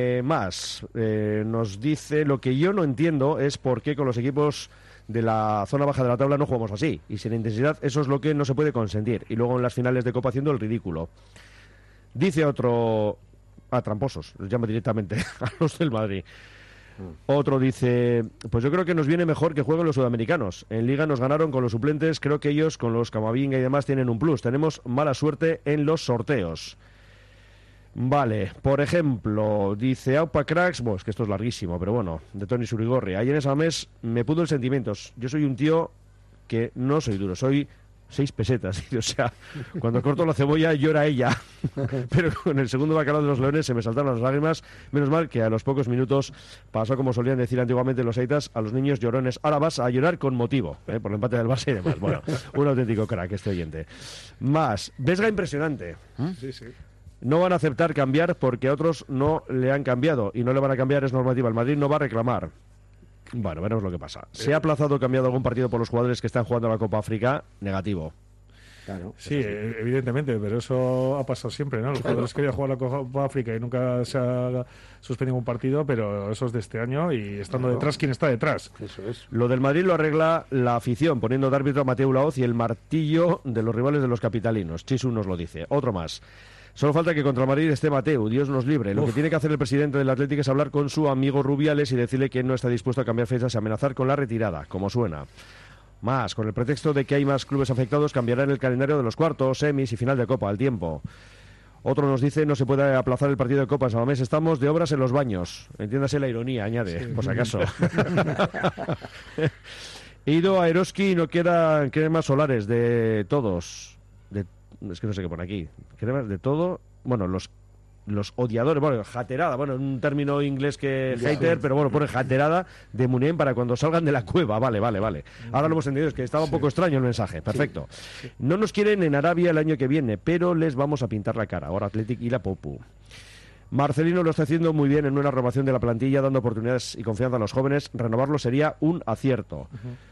nos dice, lo que yo no entiendo es por qué con los equipos de la zona baja de la tabla no jugamos así, y sin intensidad eso es lo que no se puede consentir, y luego en las finales de Copa haciendo el ridículo. Dice otro, tramposos, los llama directamente a los del Madrid. Otro dice, pues yo creo que nos viene mejor que jueguen los sudamericanos. En Liga nos ganaron con los suplentes, creo que ellos con los Camavinga y demás tienen un plus. Tenemos mala suerte en los sorteos. Vale, por ejemplo, dice Aupa Cracks, es que esto es larguísimo, pero bueno, de Tony Surigorri. Ayer en esa mes me pudo el sentimientos. Yo soy un tío que no soy duro, soy 6 pesetas. O sea, cuando corto la cebolla llora ella. Pero con el segundo bacalao de los leones se me saltaron las lágrimas. Menos mal que a los pocos minutos pasó, como solían decir antiguamente los aitas, a los niños llorones. Ahora vas a llorar con motivo, por el empate del Barça y demás. Bueno, un auténtico crack este oyente. Más, Vesga impresionante. Sí, sí. No van a aceptar cambiar porque a otros no le han cambiado y no le van a cambiar, es normativa. El Madrid no va a reclamar. Bueno, veremos lo que pasa. ¿Se ha aplazado o cambiado algún partido por los jugadores que están jugando la Copa África? Negativo. Claro. Sí, evidentemente, pero eso ha pasado siempre, ¿no? Los jugadores querían jugar la Copa África y nunca se ha suspendido un partido, pero eso es de este año y estando detrás, ¿quién está detrás? Eso es. Lo del Madrid lo arregla la afición, poniendo de árbitro a Mateu Laoz y el martillo de los rivales de los capitalinos. Chisu nos lo dice. Otro más. Solo falta que contra el Madrid esté Mateu, Dios nos libre. Lo que tiene que hacer el presidente del Atlético es hablar con su amigo Rubiales y decirle que no está dispuesto a cambiar fechas y amenazar con la retirada, como suena. Más, con el pretexto de que hay más clubes afectados, cambiarán el calendario de los cuartos, semis y final de Copa al tiempo. Otro nos dice, no se puede aplazar el partido de Copa en San Mamés, estamos de obras en los baños. Entiéndase la ironía, añade, por si acaso. He ido a Eroski y no quedan más solares de todos. Es que no sé qué pone aquí. Cremas de todo. Bueno, los odiadores, bueno, jaterada, bueno, un término inglés que hater, pero bueno, pone jaterada de Muniain para cuando salgan de la cueva. Vale. Ahora lo hemos entendido, es que estaba un poco extraño el mensaje. Perfecto. No nos quieren en Arabia el año que viene, pero les vamos a pintar la cara. Ahora Athletic y la Popu. Marcelino lo está haciendo muy bien en una renovación de la plantilla, dando oportunidades y confianza a los jóvenes. Renovarlo sería un acierto.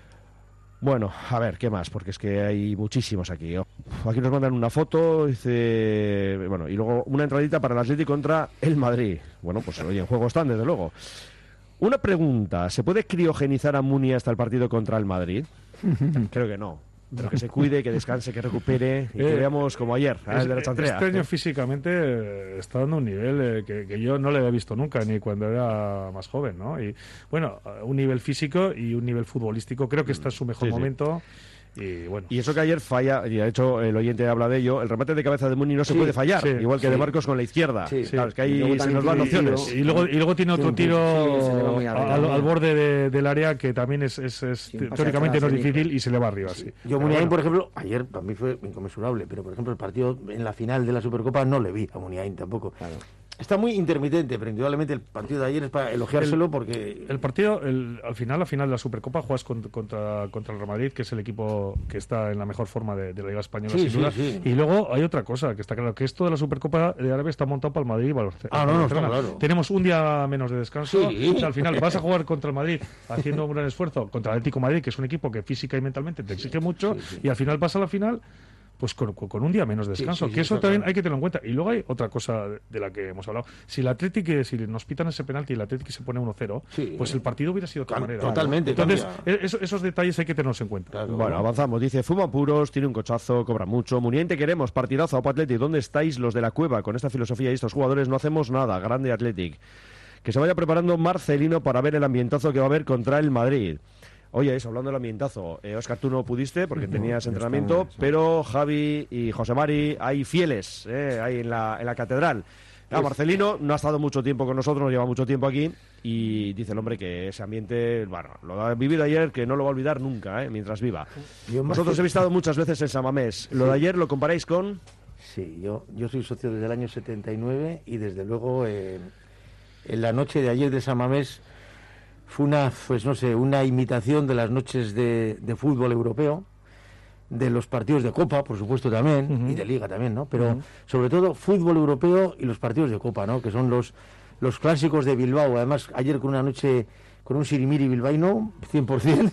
Bueno, a ver, ¿qué más? Porque es que hay muchísimos aquí. Aquí nos mandan una foto, dice... Bueno, y luego una entradita para el Atlético contra el Madrid. Bueno, pues oye, en juego están, desde luego. Una pregunta, ¿se puede criogenizar a Muni hasta el partido contra el Madrid? Creo que no. Pero que se cuide, que descanse, que recupere y que veamos como ayer, el de la Chantrea. Este año físicamente está dando un nivel que yo no le había visto nunca, ni cuando era más joven, ¿no? Y bueno, un nivel físico y un nivel futbolístico, creo que está en su mejor momento. Y bueno. Y eso que ayer falla, y de hecho el oyente habla de ello, el remate de cabeza de Muni no se puede fallar, igual que de Marcos con la izquierda. Claro, es que ahí se nos van opciones. Y luego tiene otro tiro al borde del área que también es teóricamente no es difícil y se le va arriba. Sí. Yo Muniain, por ejemplo, ayer para mí fue inconmensurable, pero por ejemplo el partido en la final de la Supercopa no le vi a Muniain tampoco. Claro. Está muy intermitente, pero indudablemente el partido de ayer es para elogiárselo porque... El partido, al final de la Supercopa juegas contra el Real Madrid, que es el equipo que está en la mejor forma de la Liga Española, sin duda. Y luego hay otra cosa, que está claro, que esto de la Supercopa de Arabia está montado para el Madrid y Barcelona. No, está claro. Tenemos un día menos de descanso. O sea, al final vas a jugar contra el Madrid haciendo un gran esfuerzo contra el Atlético de Madrid, que es un equipo que física y mentalmente te exige mucho, y al final vas a la final... Pues con un día menos de descanso, que eso también hay que tenerlo en cuenta. Y luego hay otra cosa de la que hemos hablado. Si el Atlético, si nos pitan ese penalti y el Atlético se pone 1-0, pues el partido hubiera sido de otra manera. Totalmente. Entonces, esos detalles hay que tenerlos en cuenta. Claro. Bueno, avanzamos. Dice, fuma puros, tiene un cochazo, cobra mucho. Muniain, te queremos, partidazo, Apo Athletic. ¿Dónde estáis los de la cueva? Con esta filosofía y estos jugadores no hacemos nada. Grande Athletic. Que se vaya preparando Marcelino para ver el ambientazo que va a haber contra el Madrid. Oye, eso, hablando del ambientazo, Óscar, tú no pudiste porque tenías entrenamiento, pero Javi y José Mari hay fieles ahí en la catedral. Marcelino no ha estado mucho tiempo con nosotros, nos lleva mucho tiempo aquí y dice el hombre que ese ambiente, bueno, lo ha vivido ayer, que no lo va a olvidar nunca, mientras viva. Vosotros he estado muchas veces en San Mamés. ¿Lo de ayer lo comparáis con...? Sí, yo soy socio desde el año 79 y desde luego en la noche de ayer de San Mamés fue una imitación de las noches de fútbol europeo, de los partidos de Copa, por supuesto también, y de Liga también, ¿no? Pero sobre todo fútbol europeo y los partidos de Copa, ¿no? Que son los clásicos de Bilbao. Además, ayer con una noche, con un sirimiri bilbaíno, 100%,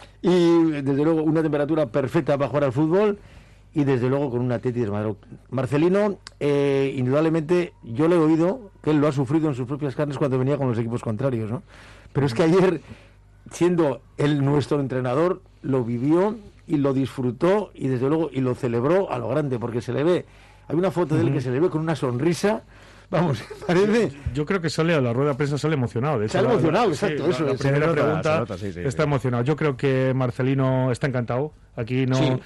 y desde luego una temperatura perfecta para jugar al fútbol, y desde luego con una Athletic de Madrid. Marcelino, indudablemente, yo le he oído que él lo ha sufrido en sus propias carnes cuando venía con los equipos contrarios, ¿no? Pero es que ayer, siendo él nuestro entrenador, lo vivió y lo disfrutó y desde luego y lo celebró a lo grande, porque se le ve, hay una foto de él que se le ve con una sonrisa, vamos, parece... Yo creo que sale a la rueda de prensa, sale emocionado. De hecho, sale emocionado, exacto, eso la es. Primera pregunta, está emocionado. Yo creo que Marcelino está encantado. Aquí no,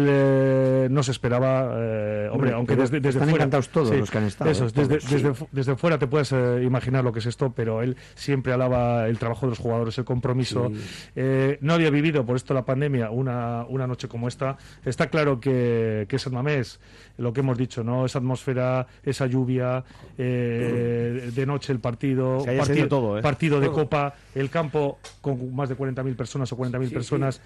él no se esperaba, hombre, aunque desde están fuera encantados todos los que han estado. Eso, desde fuera te puedes imaginar lo que es esto, pero él siempre alaba el trabajo de los jugadores, el compromiso. No había vivido por esto la pandemia una noche como esta. Está claro que San Mamés, lo que hemos dicho, ¿no? Esa atmósfera, esa lluvia, de noche el partido, partido de Copa, el campo con más de 40.000 personas o 40.000 personas.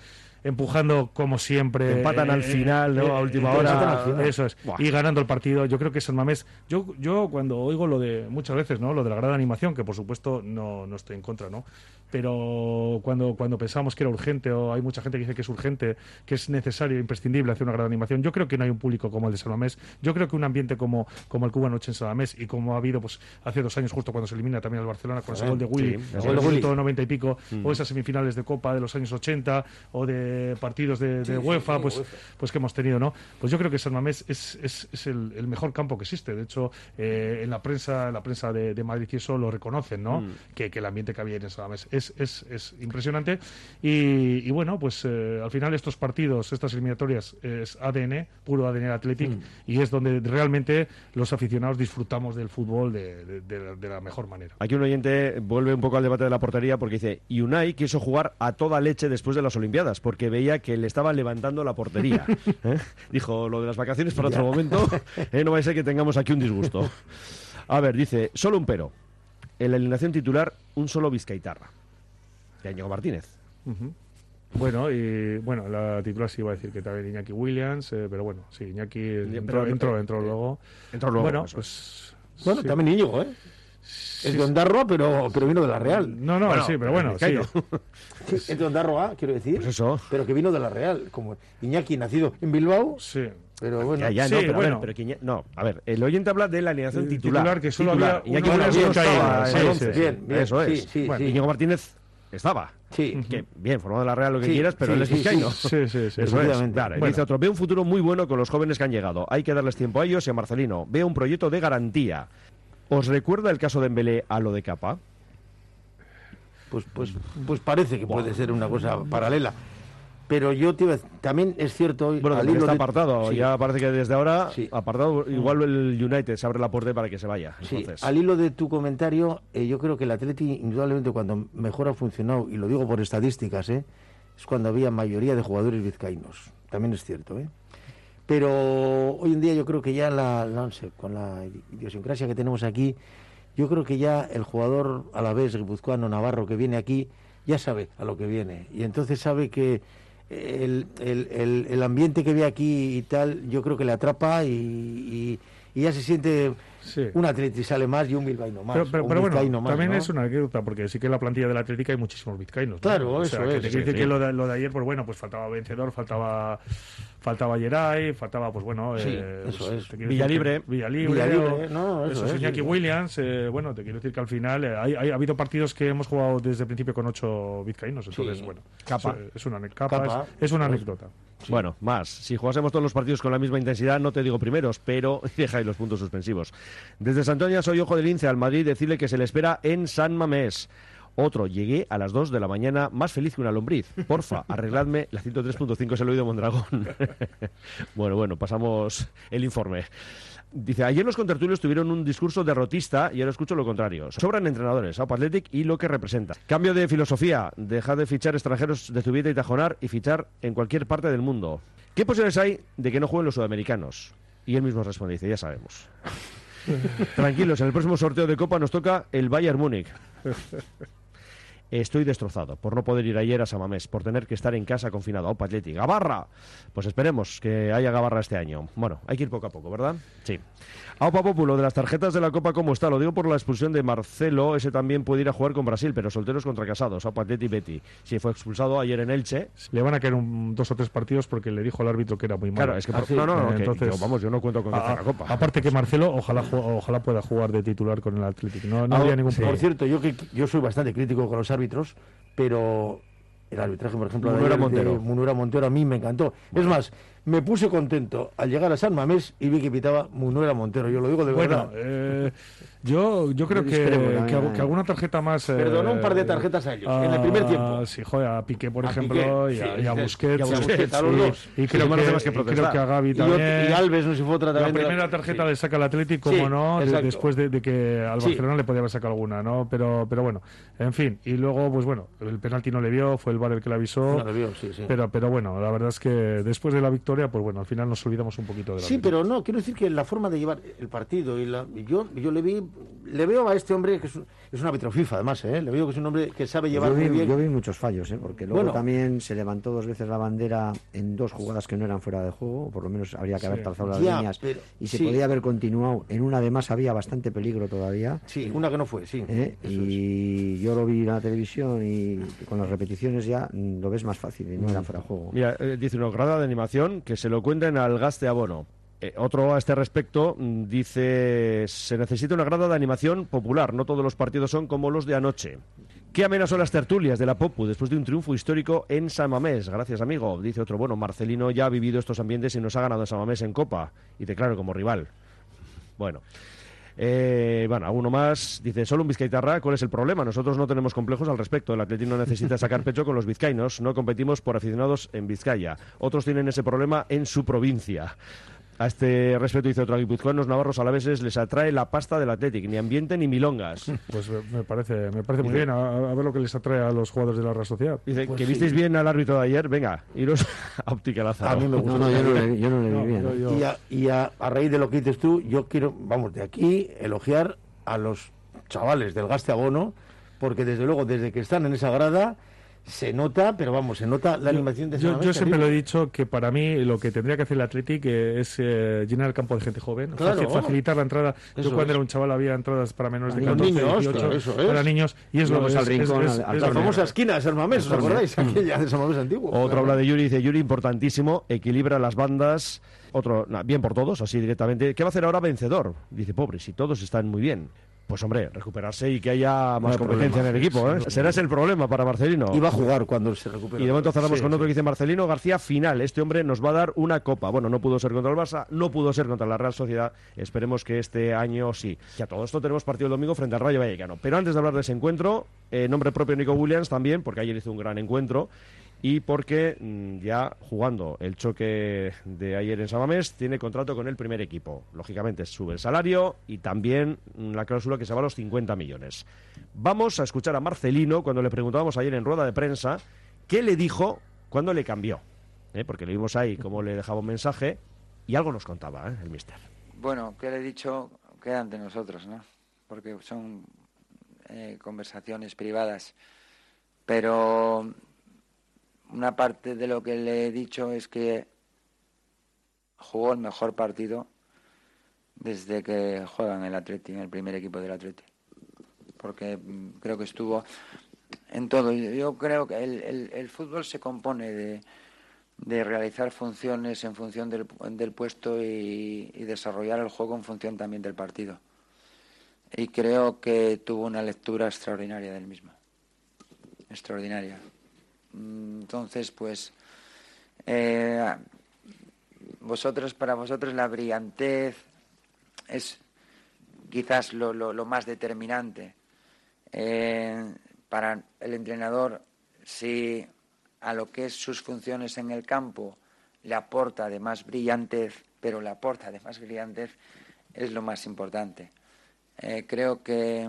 empujando como siempre. Empatan al final, ¿no? A última hora. Eso es. Buah. Y ganando el partido. Yo creo que San Mamés, yo cuando oigo lo de, muchas veces, ¿no? Lo de la gran animación, que por supuesto no estoy en contra, ¿no? Pero cuando pensamos que era urgente, o hay mucha gente que dice que es urgente, que es necesario, imprescindible hacer una gran animación, yo creo que no hay un público como el de San Mamés. Yo creo que un ambiente como el Cuba Noche en San Mamés, y como ha habido pues hace 2 años, justo cuando se elimina también al Barcelona con ese gol de Willy, el gol de 90 y pico, o esas semifinales de Copa de los años 80, o de partidos de UEFA, pues que hemos tenido, ¿no? Pues yo creo que San Mamés es el mejor campo que existe. De hecho, en la prensa de Madrid y eso lo reconocen, ¿no? Que el ambiente que había en San Mamés es impresionante. Y bueno, pues al final estos partidos, estas eliminatorias, es ADN, puro ADN Athletic, y es donde realmente los aficionados disfrutamos del fútbol de la mejor manera. Aquí un oyente vuelve un poco al debate de la portería porque dice, Unai quiso jugar a toda leche después de las Olimpiadas porque veía que le estaban levantando la portería. Dijo, lo de las vacaciones para otro momento, no va a ser que tengamos aquí un disgusto. A ver, dice, solo un pero. En la alineación titular, un solo Vizcaitarra. De Íñigo Martínez. Bueno, la titular sí iba a decir que también Iñaki Williams, pero bueno, sí, Iñaki entró luego. Entró luego. Bueno, pues... Bueno, sí. También Íñigo, ¿eh? Es de Ondarroa, pero vino de la Real. No, bueno, sí, pero bueno, sí. Es de Ondarroa, quiero decir. Pues eso. Pero que vino de la Real. Como Iñaki, nacido en Bilbao. Sí. Pero bueno, ya, sí, no, pero bueno. A ver, el oyente habla de la alineación titular. Que solo había Iñaki uno Williams de no los estaba caídos. en el Sí, 11. sí. Bien, Eso es. sí, Bueno, sí. Íñigo Martínez estaba. Sí. Que bien, formado de la Real, lo que Sí, quieras, pero sí, él es sí, vizcaíno. Sí. Eso es. efectivamente. Claro, Bueno. dice otro, veo un futuro muy bueno con los jóvenes que han llegado. Hay que darles tiempo a ellos y a Marcelino. Veo un proyecto de garantía. ¿Os recuerda el caso de Dembélé a lo de Capa? Pues parece que puede ser una cosa paralela. Pero yo también es cierto... Bueno, al Dembélé hilo está de- apartado. sí. Ya parece que desde ahora, Sí. apartado, igual el United se abre la puerta para que se vaya. Sí, Entonces, al hilo de tu comentario, yo creo que el Atleti, indudablemente, cuando mejor ha funcionado, y lo digo por estadísticas, es cuando había mayoría de jugadores vizcaínos. También es cierto, Pero hoy en día yo creo que ya no sé, con la idiosincrasia que tenemos aquí, yo creo que ya el jugador a la vez guipuzcoano, navarro, que viene aquí, ya sabe a lo que viene. Y entonces sabe que el ambiente que ve aquí y tal, yo creo que le atrapa y ya se siente Sí. un Atleti sale más y un bilbaíno más. Pero un bueno, vizcaíno más, también ¿no? es una anécdota, porque sí que en la plantilla de la Atlética hay muchísimos vizcaínos, ¿no? Claro, O eso sea, que es, te sí, dice sí. que lo de ayer, pues bueno, pues faltaba vencedor, faltaba Geray, faltaba, pues bueno... Sí, pues, eso es. te quiero Villalibre. decir que Villalibre, Villalibre, no, eso es, Iñaki sí. Williams, bueno, te quiero decir que al final ha habido partidos que hemos jugado desde el principio con 8 vizcaínos, entonces, Sí. bueno, Capa. es una Capa. es una anécdota. Bueno, más. Si jugásemos todos los partidos con la misma intensidad, no te digo primeros, pero dejáis los puntos suspensivos. Desde Santoña soy Ojo de Lince al Madrid, decirle que se le espera en San Mamés. Otro, llegué a las 2 de la mañana más feliz que una lombriz. Porfa, arregladme la 103.5 es el oído Mondragón. Bueno, pasamos el informe. Dice, ayer los contertulios tuvieron un discurso derrotista y ahora escucho lo contrario. Sobran entrenadores, Aupa Athletic y lo que representa. Cambio de filosofía, dejad de fichar extranjeros de Zubieta y Tajonar y fichar en cualquier parte del mundo. ¿Qué posibilidades hay de que no jueguen los sudamericanos? Y él mismo responde, dice, ya sabemos. Tranquilos, en el próximo sorteo de Copa nos toca el Bayern Múnich. Estoy destrozado por no poder ir ayer a San Mamés, por tener que estar en casa confinado. Aupa Athletic. ¡Gabarra! Pues esperemos que haya Gabarra este año. Bueno, hay que ir poco a poco, ¿verdad? Sí. Aupa Populo, de las tarjetas de la Copa, ¿cómo está? Lo digo por la expulsión de Marcelo. Ese también puede ir a jugar con Brasil, pero solteros contra casados. Aupa Athletic Betty. Sí, fue expulsado ayer en Elche. Le van a caer 2 o 3 partidos porque le dijo al árbitro que era muy malo. Claro, es que... sí. No, que Entonces, yo no cuento con que haga la Copa. Aparte que Marcelo, ojalá pueda jugar de titular con el Athletic. No había ningún Por problema. cierto, yo soy bastante crítico con los árbitros, pero el arbitraje, por ejemplo, Munuera de Montero. Munuera Montero a mí me encantó. Es más, me puse contento al llegar a San Mamés y vi que pitaba Munuera Montero. Yo lo digo de Bueno, verdad. yo creo discrepo que también, que alguna tarjeta más... Perdonó un par de tarjetas a ellos, en el primer tiempo. Sí, joder, a Piqué, por A ejemplo, Piqué, y a sí, Busquets. y a Busquets, a los dos. Y Sí, creo no que, hace más que y creo protestar. que a Gavi Y también. Alves no se fue otra La también. primera tarjeta Sí. le saca al Atlético, Sí, como no, exacto. después de que al Sí. Barcelona le podía haber sacado alguna, ¿no? Pero bueno, en fin. Y luego, pues bueno, el penalti no le vio, fue el VAR el que le avisó. No lo vio, sí. Pero bueno, la verdad es que después de la victoria victoria, pues bueno, al final nos olvidamos un poquito de la Sí, victoria. pero no, quiero decir que la forma de llevar el partido y yo le veo a este hombre que es un árbitro FIFA, además, le veo que es un hombre que sabe llevar muy bien. Yo vi muchos fallos, porque luego Bueno. también se levantó 2 veces la bandera en 2 jugadas que no eran fuera de juego, o por lo menos habría que haber trazado las Ya, líneas, pero- y se sí. podía haber continuado. En una además había bastante peligro todavía. Sí, una que no fue, sí. Y yo lo vi en la televisión y con las repeticiones ya lo ves más fácil y no era fuera de juego. Mira, dice una grada de animación que se lo cuenten al gaste abono. Otro a este respecto dice: se necesita una grada de animación popular, no todos los partidos son como los de anoche. Qué amenas son las tertulias de la Popu después de un triunfo histórico en San Mamés. Gracias, amigo. Dice otro: bueno, Marcelino ya ha vivido estos ambientes y nos ha ganado en San Mamés en Copa. Y te claro, como rival. Bueno. Bueno, alguno más dice: solo un vizcaitarra, ¿cuál es el problema? Nosotros no tenemos complejos al respecto. El Atleti no necesita sacar pecho con los vizcaínos, no competimos por aficionados en Vizcaya. Otros tienen ese problema en su provincia. A este respecto dice otro: guipuzcoanos, navarros, alaveses les atrae la pasta del Athletic, ni ambiente ni milongas. Pues me parece muy bien, a ver lo que les atrae a los jugadores de la Real Sociedad. Dice Pues que sí. visteis bien al árbitro de ayer, venga, iros a Óptica Lázaro. A mí me gusta. No, yo no le vi bien. Y a raíz de lo que dices tú, yo quiero, vamos, de aquí elogiar a los chavales del gaste abono, porque desde luego, desde que están en esa grada, se nota, pero vamos, se nota la animación de San Mamés. Yo siempre lo he terrible. dicho que para mí lo que tendría que hacer el Athletic es llenar el campo de gente joven, Claro. facilitar la entrada. Eso Yo cuando es. era un chaval había entradas para menores de Para 14, niños, 18, claro, eso es. para niños, y es lo Íbamos que al rincón, al La lo famosa que- esquina de San Mamés, ¿os acordáis? Aquella de San Mamés antiguo. Otro habla de Yuri, dice: Yuri, importantísimo, equilibra las bandas. Otro, bien por todos, así directamente. ¿Qué va a hacer ahora Vencedor? Dice: pobre, si todos están muy bien. Pues hombre, recuperarse y que haya más hay competencia en el equipo, ¿eh? Será ese el problema para Marcelino. Y va a jugar cuando se recupere. Y de momento cerramos Sí, con otro sí. que dice Marcelino García: final, este hombre nos va a dar una copa. Bueno, no pudo ser contra el Barça, no pudo ser contra la Real Sociedad, esperemos que este año sí. Y a todo esto tenemos partido el domingo frente al Rayo Vallecano. Pero antes de hablar de ese encuentro, nombre propio Nico Williams también, porque ayer hizo un gran encuentro, y porque ya jugando el choque de ayer en San Mamés, tiene contrato con el primer equipo. Lógicamente sube el salario y también la cláusula que se va a los 50 millones. Vamos a escuchar a Marcelino cuando le preguntábamos ayer en rueda de prensa qué le dijo cuando le cambió. Porque le vimos ahí cómo le dejaba un mensaje y algo nos contaba el míster. Bueno, ¿qué le he dicho? Queda ante nosotros, ¿no? Porque son conversaciones privadas. Pero una parte de lo que le he dicho es que jugó el mejor partido desde que juega en el Atleti, en el primer equipo del Atleti. Porque creo que estuvo en todo. Yo creo que el fútbol se compone de realizar funciones en función del puesto y desarrollar el juego en función también del partido. Y creo que tuvo una lectura extraordinaria del mismo. Extraordinaria. Entonces, pues, para vosotros la brillantez es quizás lo más determinante. Para el entrenador, si a lo que es sus funciones en el campo le aporta además brillantez, pero le aporta además brillantez, es lo más importante. Creo que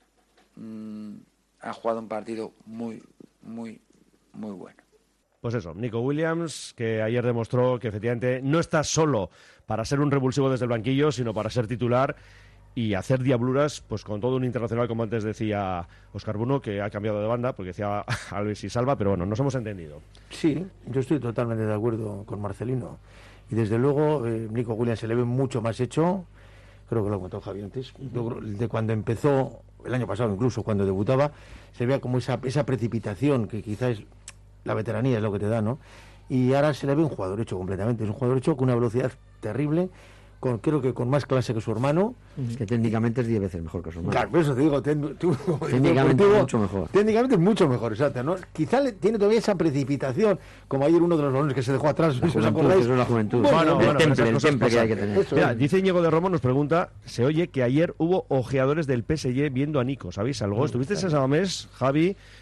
ha jugado un partido muy bueno. Pues eso, Nico Williams, que ayer demostró que efectivamente no está solo para ser un revulsivo desde el banquillo, sino para ser titular y hacer diabluras pues con todo un internacional, como antes decía Óscar Bruno, que ha cambiado de banda, porque decía Alves y Salva, pero bueno, nos hemos entendido. Sí, yo estoy totalmente de acuerdo con Marcelino. Y desde luego, Nico Williams se le ve mucho más hecho, creo que lo contó Javi antes, de cuando empezó, el año pasado incluso, cuando debutaba, se veía como esa precipitación, que quizás la veteranía es lo que te da, ¿no? Y ahora se le ve un jugador hecho completamente, es un jugador hecho con una velocidad terrible, creo que con más clase que su hermano. Es que técnicamente es 10 veces mejor que su hermano. Claro, por eso te digo, técnicamente mucho mejor. Técnicamente es mucho mejor, exacto, ¿no? Quizá tiene todavía esa precipitación, como ayer uno de los balones que se dejó atrás, La ¿os juventud, acordáis? eso es la juventud. Bueno, el temple esas cosas que hay que pasan. tener. Eso Mira, es. dice Íñigo de Romo, nos pregunta, se oye que ayer hubo ojeadores del PSG viendo a Nico, ¿sabéis algo? ¿Estuvisteis en San Mamés, Javi,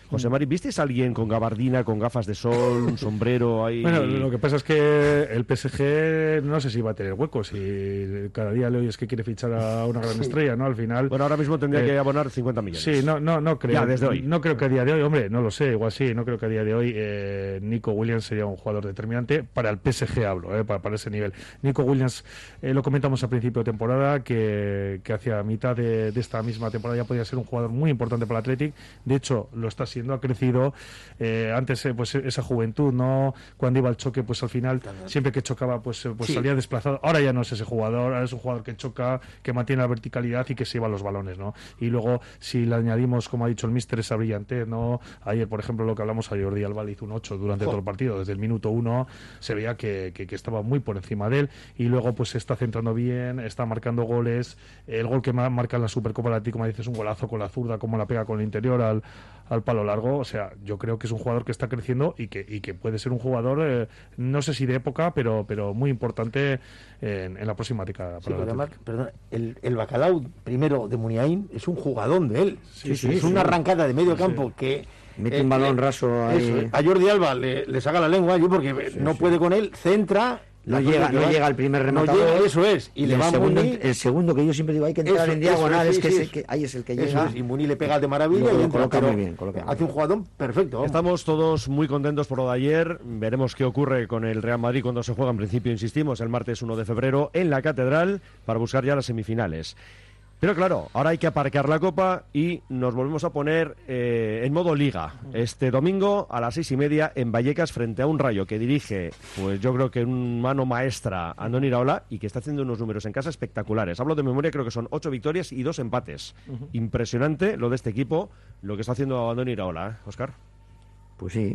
José Mari, ¿visteis a alguien con gabardina, con gafas de sol, un sombrero ahí? Bueno, lo que pasa es que el PSG no sé si va a tener huecos y cada día le oyes que quiere fichar a una gran estrella, ¿no? Al final... Bueno, ahora mismo tendría que abonar 50 millones. Sí, no creo. Ya, desde hoy. No creo que a día de hoy, hombre, no lo sé, igual sí, no creo que a día de hoy Nico Williams sería un jugador determinante para el PSG, hablo, para ese nivel. Nico Williams, lo comentamos a principio de temporada, que hacia mitad de esta misma temporada ya podía ser un jugador muy importante para el Athletic. De hecho, lo está siendo, ha crecido. Antes, pues esa juventud, ¿no? Cuando iba al choque, pues al final, siempre que chocaba, pues Sí. salía desplazado. Ahora ya no es ese jugador, ahora es un jugador que choca, que mantiene la verticalidad y que se lleva los balones, ¿no? Y luego, si le añadimos, como ha dicho el míster, esa brillantez, ¿no? Ayer, por ejemplo, lo que hablamos a Jordi Alba, le hizo un 8 durante todo el partido. Desde el minuto 1 se veía que estaba muy por encima de él. Y luego, pues se está centrando bien, está marcando goles. El gol que marca en la Supercopa del Atlético Madrid es un golazo con la zurda, como la pega con el interior al palo largo. O sea, yo creo que es un jugador que está creciendo y que puede ser un jugador, no sé si de época, pero muy importante en la próxima década. Sí, además, perdón, el Bacalao primero de Muniain es un jugadón de él. Es una arrancada de medio campo que mete un balón raso ahí. A Jordi Alba le saca la lengua, yo porque no puede con él, centra. No llega al primer rematador. No llega, eso es. Y le va el segundo, que yo siempre digo, hay que entrar en diagonal, ahí es el que llega. Y Muni le pega de maravilla y coloca muy bien. Hace un jugador perfecto. Estamos todos muy contentos por lo de ayer. Veremos qué ocurre con el Real Madrid cuando se juega, en principio, insistimos, el martes 1 de febrero en la Catedral para buscar ya las semifinales. Pero claro, ahora hay que aparcar la Copa y nos volvemos a poner en modo Liga. Este domingo a las 6:30 en Vallecas frente a un Rayo que dirige, pues yo creo que un mano maestra, Andoni Iraola, y que está haciendo unos números en casa espectaculares. Hablo de memoria, creo que son 8 victorias y 2 empates. Impresionante lo de este equipo, lo que está haciendo Andoni Iraola, Óscar. Pues sí,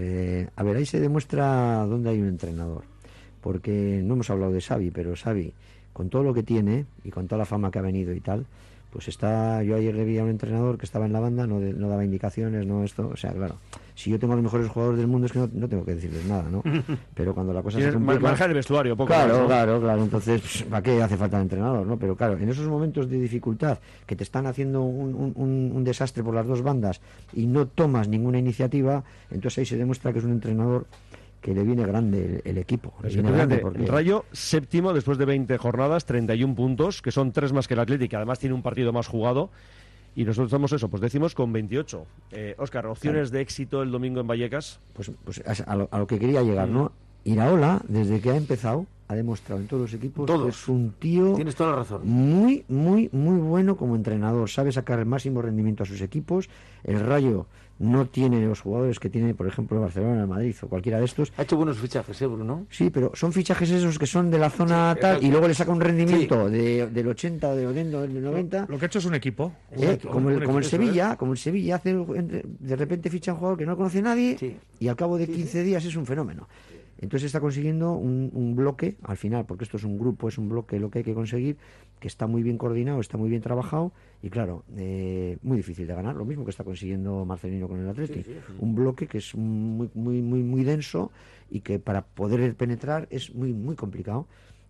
a ver, ahí se demuestra dónde hay un entrenador. Porque no hemos hablado de Xavi, pero Xavi, con todo lo que tiene y con toda la fama que ha venido y tal, pues yo ayer le vi a un entrenador que estaba en la banda, no daba indicaciones, no esto, o sea, claro, si yo tengo a los mejores jugadores del mundo es que no tengo que decirles nada, ¿no? Pero cuando la cosa se complica... Marca el vestuario, poco claro, más, ¿no? Claro, entonces, pues, ¿para qué hace falta el entrenador, no? Pero claro, en esos momentos de dificultad, que te están haciendo un desastre por las dos bandas y no tomas ninguna iniciativa, entonces ahí se demuestra que es un entrenador que le viene grande el equipo. Porque... Rayo, séptimo después de 20 jornadas, 31 puntos, que son 3 más que el Athletic, que además tiene un partido más jugado. Y nosotros estamos pues decimos con 28. Óscar, ¿opciones de éxito el domingo en Vallecas? Pues a lo que quería llegar, ¿no? Iraola, desde que ha empezado, ha demostrado en todos los equipos que es un tío... Tienes toda la razón. Muy, muy, muy bueno como entrenador. Sabe sacar el máximo rendimiento a sus equipos. El Rayo no tiene los jugadores que tiene, por ejemplo, el Barcelona, el Madrid o cualquiera de estos. Ha hecho buenos fichajes, Bruno. Sí, pero son fichajes esos que son de la zona tal y luego le saca un rendimiento del 80 o del 90. Lo que ha hecho es un equipo. Como el Sevilla, hace, de repente ficha un jugador que no conoce nadie y al cabo de 15 días es un fenómeno. Entonces está consiguiendo un bloque, al final, porque esto es un grupo, es un bloque lo que hay que conseguir, que está muy bien coordinado, está muy bien trabajado, y claro, muy difícil de ganar, lo mismo que está consiguiendo Marcelino con el Athletic. Un bloque que es muy, muy, muy, muy denso y que para poder penetrar es muy, muy complicado.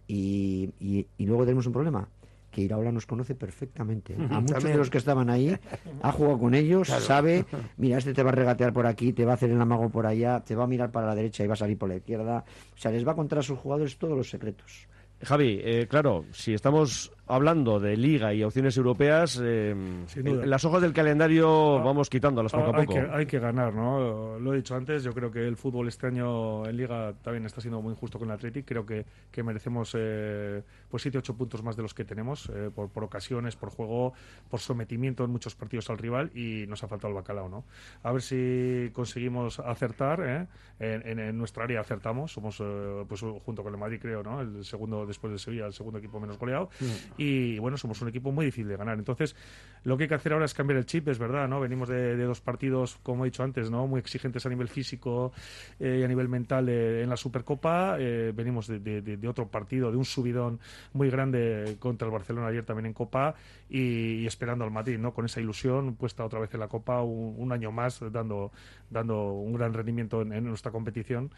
Y luego tenemos un problema, que Iraola nos conoce perfectamente. A muchos de los que estaban ahí, ha jugado con ellos, sabe, mira, este te va a regatear por aquí, te va a hacer el amago por allá, te va a mirar para la derecha y va a salir por la izquierda. O sea, les va a contar a sus jugadores todos los secretos. Javi, claro, si estamos hablando de Liga y opciones europeas, las hojas del calendario vamos quitándolas poco a poco. Hay que ganar, ¿no? Lo he dicho antes, yo creo que el fútbol este año en Liga también está siendo muy injusto con el Athletic. Creo que merecemos pues 7 o 8 puntos más de los que tenemos, por ocasiones, por juego, por sometimiento en muchos partidos al rival, y nos ha faltado el bacalao, ¿no? A ver si conseguimos acertar, en nuestra área acertamos, somos pues junto con el Madrid, creo, ¿no? El segundo después del Sevilla, el segundo equipo menos goleado. Y bueno, somos un equipo muy difícil de ganar. Entonces, lo que hay que hacer ahora es cambiar el chip, es verdad, ¿no? Venimos de 2 partidos, como he dicho antes, ¿no? Muy exigentes a nivel físico y a nivel mental en la Supercopa. Venimos de otro partido, de un subidón muy grande contra el Barcelona ayer también en Copa, y esperando al Madrid, ¿no? Con esa ilusión puesta otra vez en la Copa, un año más, dando un gran rendimiento en nuestra competición.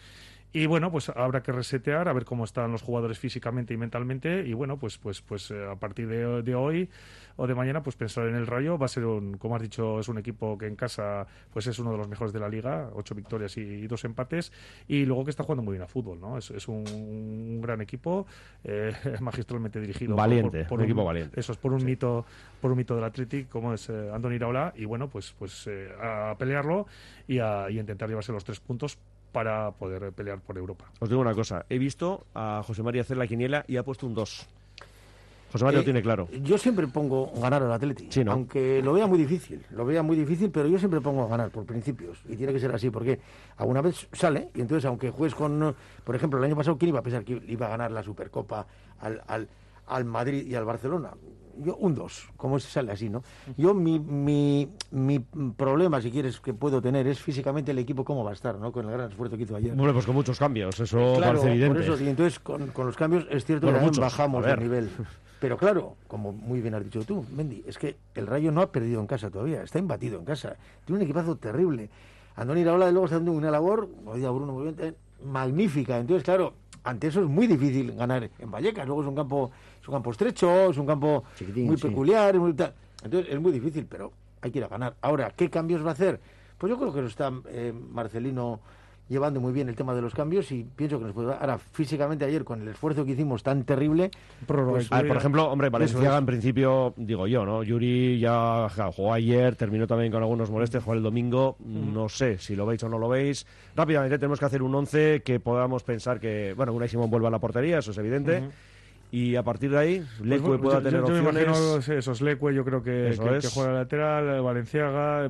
Y bueno, pues habrá que resetear, a ver cómo están los jugadores físicamente y mentalmente. Y bueno, pues a partir de hoy o de mañana, pues pensar en el Rayo. Va a ser, como has dicho, es un equipo que en casa pues es uno de los mejores de la Liga, 8 victorias y 2 empates. Y luego que está jugando muy bien a fútbol, ¿no? Es un gran equipo, magistralmente dirigido. Valiente, por un equipo valiente. Eso es por un mito del Athletic, como es Andoni Iraola. Y bueno, pues a pelearlo y a intentar llevarse los 3 puntos para poder pelear por Europa. Os digo una cosa, he visto a José María hacer la quiniela y ha puesto un 2. José María lo tiene claro. Yo siempre pongo ganar al Atleti, sí, ¿no? Aunque lo vea muy difícil, pero yo siempre pongo ganar por principios, y tiene que ser así, porque alguna vez sale, y entonces aunque juegues con, por ejemplo, el año pasado, ¿quién iba a pensar que iba a ganar la Supercopa al Madrid y al Barcelona? Yo un 2, como sale así, ¿no? Yo mi problema, si quieres, que puedo tener es físicamente el equipo cómo va a estar, ¿no? Con el gran esfuerzo que hizo ayer. Bueno, pues con muchos cambios, eso claro, parece evidente. Por eso, y entonces con los cambios es cierto que también bajamos el nivel. Pero claro, como muy bien has dicho tú, Mendy, es que el Rayo no ha perdido en casa todavía, está imbatido en casa. Tiene un equipazo terrible. Andoni Iraola luego está haciendo una labor, como decía Bruno muy bien, magnífica. Entonces, claro, ante eso es muy difícil ganar en Vallecas. Luego es un campo estrecho, es un campo chiquitín, muy peculiar. Entonces es muy difícil, pero hay que ir a ganar. Ahora, ¿qué cambios va a hacer? Pues yo creo que lo está Marcelino llevando muy bien el tema de los cambios y pienso que nos puede dar. Ahora, físicamente ayer, con el esfuerzo que hicimos tan terrible... Pues, por ejemplo, hombre, Valenciaga en principio, digo yo, ¿no? Yuri ya jugó ayer, terminó también con algunos molestias, jugó el domingo, no sé si lo veis o no lo veis. Rápidamente tenemos que hacer un 11 que podamos pensar que, bueno, Unai Simón vuelve a la portería, eso es evidente. Y a partir de ahí, Lecue pueda tener opciones. Yo me imagino esos Lecue, yo creo que juega lateral, Valenciaga,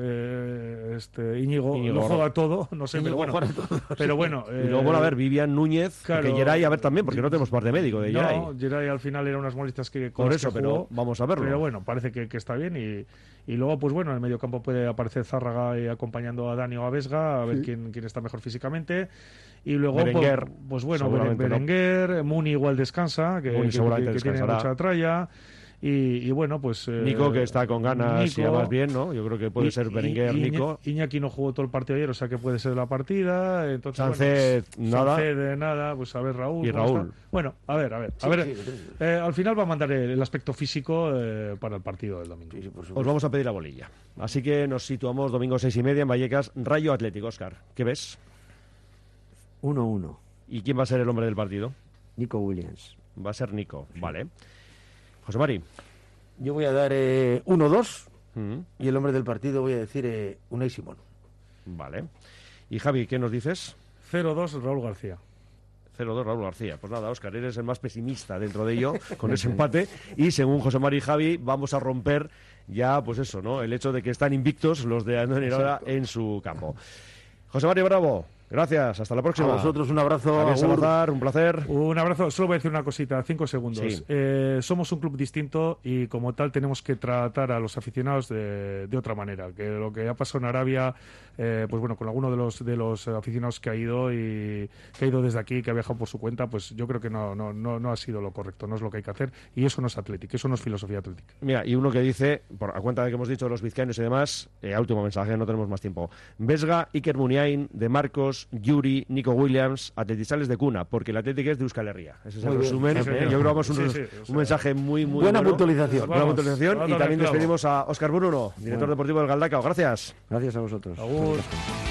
Íñigo lo juega todo, no sé, pero bueno. Y luego, bueno, a ver, Vivian Núñez, claro, que Geray, a ver también, porque no tenemos parte médico de Geray. No, Geray al final eran unas molestias que por eso, que pero jugó, vamos a verlo. Pero bueno, parece que está bien y luego, pues bueno, en el medio campo puede aparecer Zárraga acompañando a Dani o a Vesga, a ver quién está mejor físicamente. Y luego, Berenguer, pues bueno, Berenguer, Muni igual descansa, que tiene mucha tralla. Y bueno, pues... Nico, que está con ganas y además bien, ¿no? Yo creo que puede ser Berenguer, Nico. Iñaki no jugó todo el partido ayer, o sea que puede ser la partida. Entonces, Sánchez, nada. Sánchez, nada. Pues a ver, Raúl. Y Raúl. Bueno, a ver. Al final va a mandar el aspecto físico para el partido del domingo. Os vamos a pedir la bolilla. Así que nos situamos domingo 6:30 en Vallecas, Rayo Atlético. Óscar, ¿qué ves? 1-1. ¿Y quién va a ser el hombre del partido? Nico Williams. Va a ser Nico, vale. José Mari. Yo voy a dar 1-2 y el hombre del partido voy a decir Unai Simón. Vale. Y Javi, ¿qué nos dices? 0-2 Raúl García. 0-2 Raúl García. Pues nada, Óscar, eres el más pesimista dentro de ello con ese empate. Y según José Mari y Javi, vamos a romper ya, pues eso, ¿no? El hecho de que están invictos los de Andoni Iraola en su campo. José Mari Bravo. Gracias, hasta la próxima. A vosotros un abrazo. Javier Salazar, un placer. Un abrazo. Solo voy a decir una cosita, 5 segundos. Sí. Somos un club distinto y como tal tenemos que tratar a los aficionados de otra manera. Que lo que ha pasado en Arabia, pues bueno, con alguno de los aficionados que ha ido desde aquí, que ha viajado por su cuenta, pues yo creo que no ha sido lo correcto, no es lo que hay que hacer y eso no es Athletic, eso no es filosofía atlética. Mira, y uno que dice, a cuenta de que hemos dicho los vizcaínos y demás, último mensaje, no tenemos más tiempo. Vesga, Iker Muniain, De Marcos, Yuri, Nico Williams, atletizales de cuna, porque el Athletic es de Euskal Herria. Ese es el resumen. Sí, yo creo que vamos un mensaje muy buena bueno. puntualización. Buena puntualización. Y también despedimos a Óscar Bruno, director deportivo del Galdacao. Gracias. Gracias a vosotros. Agur.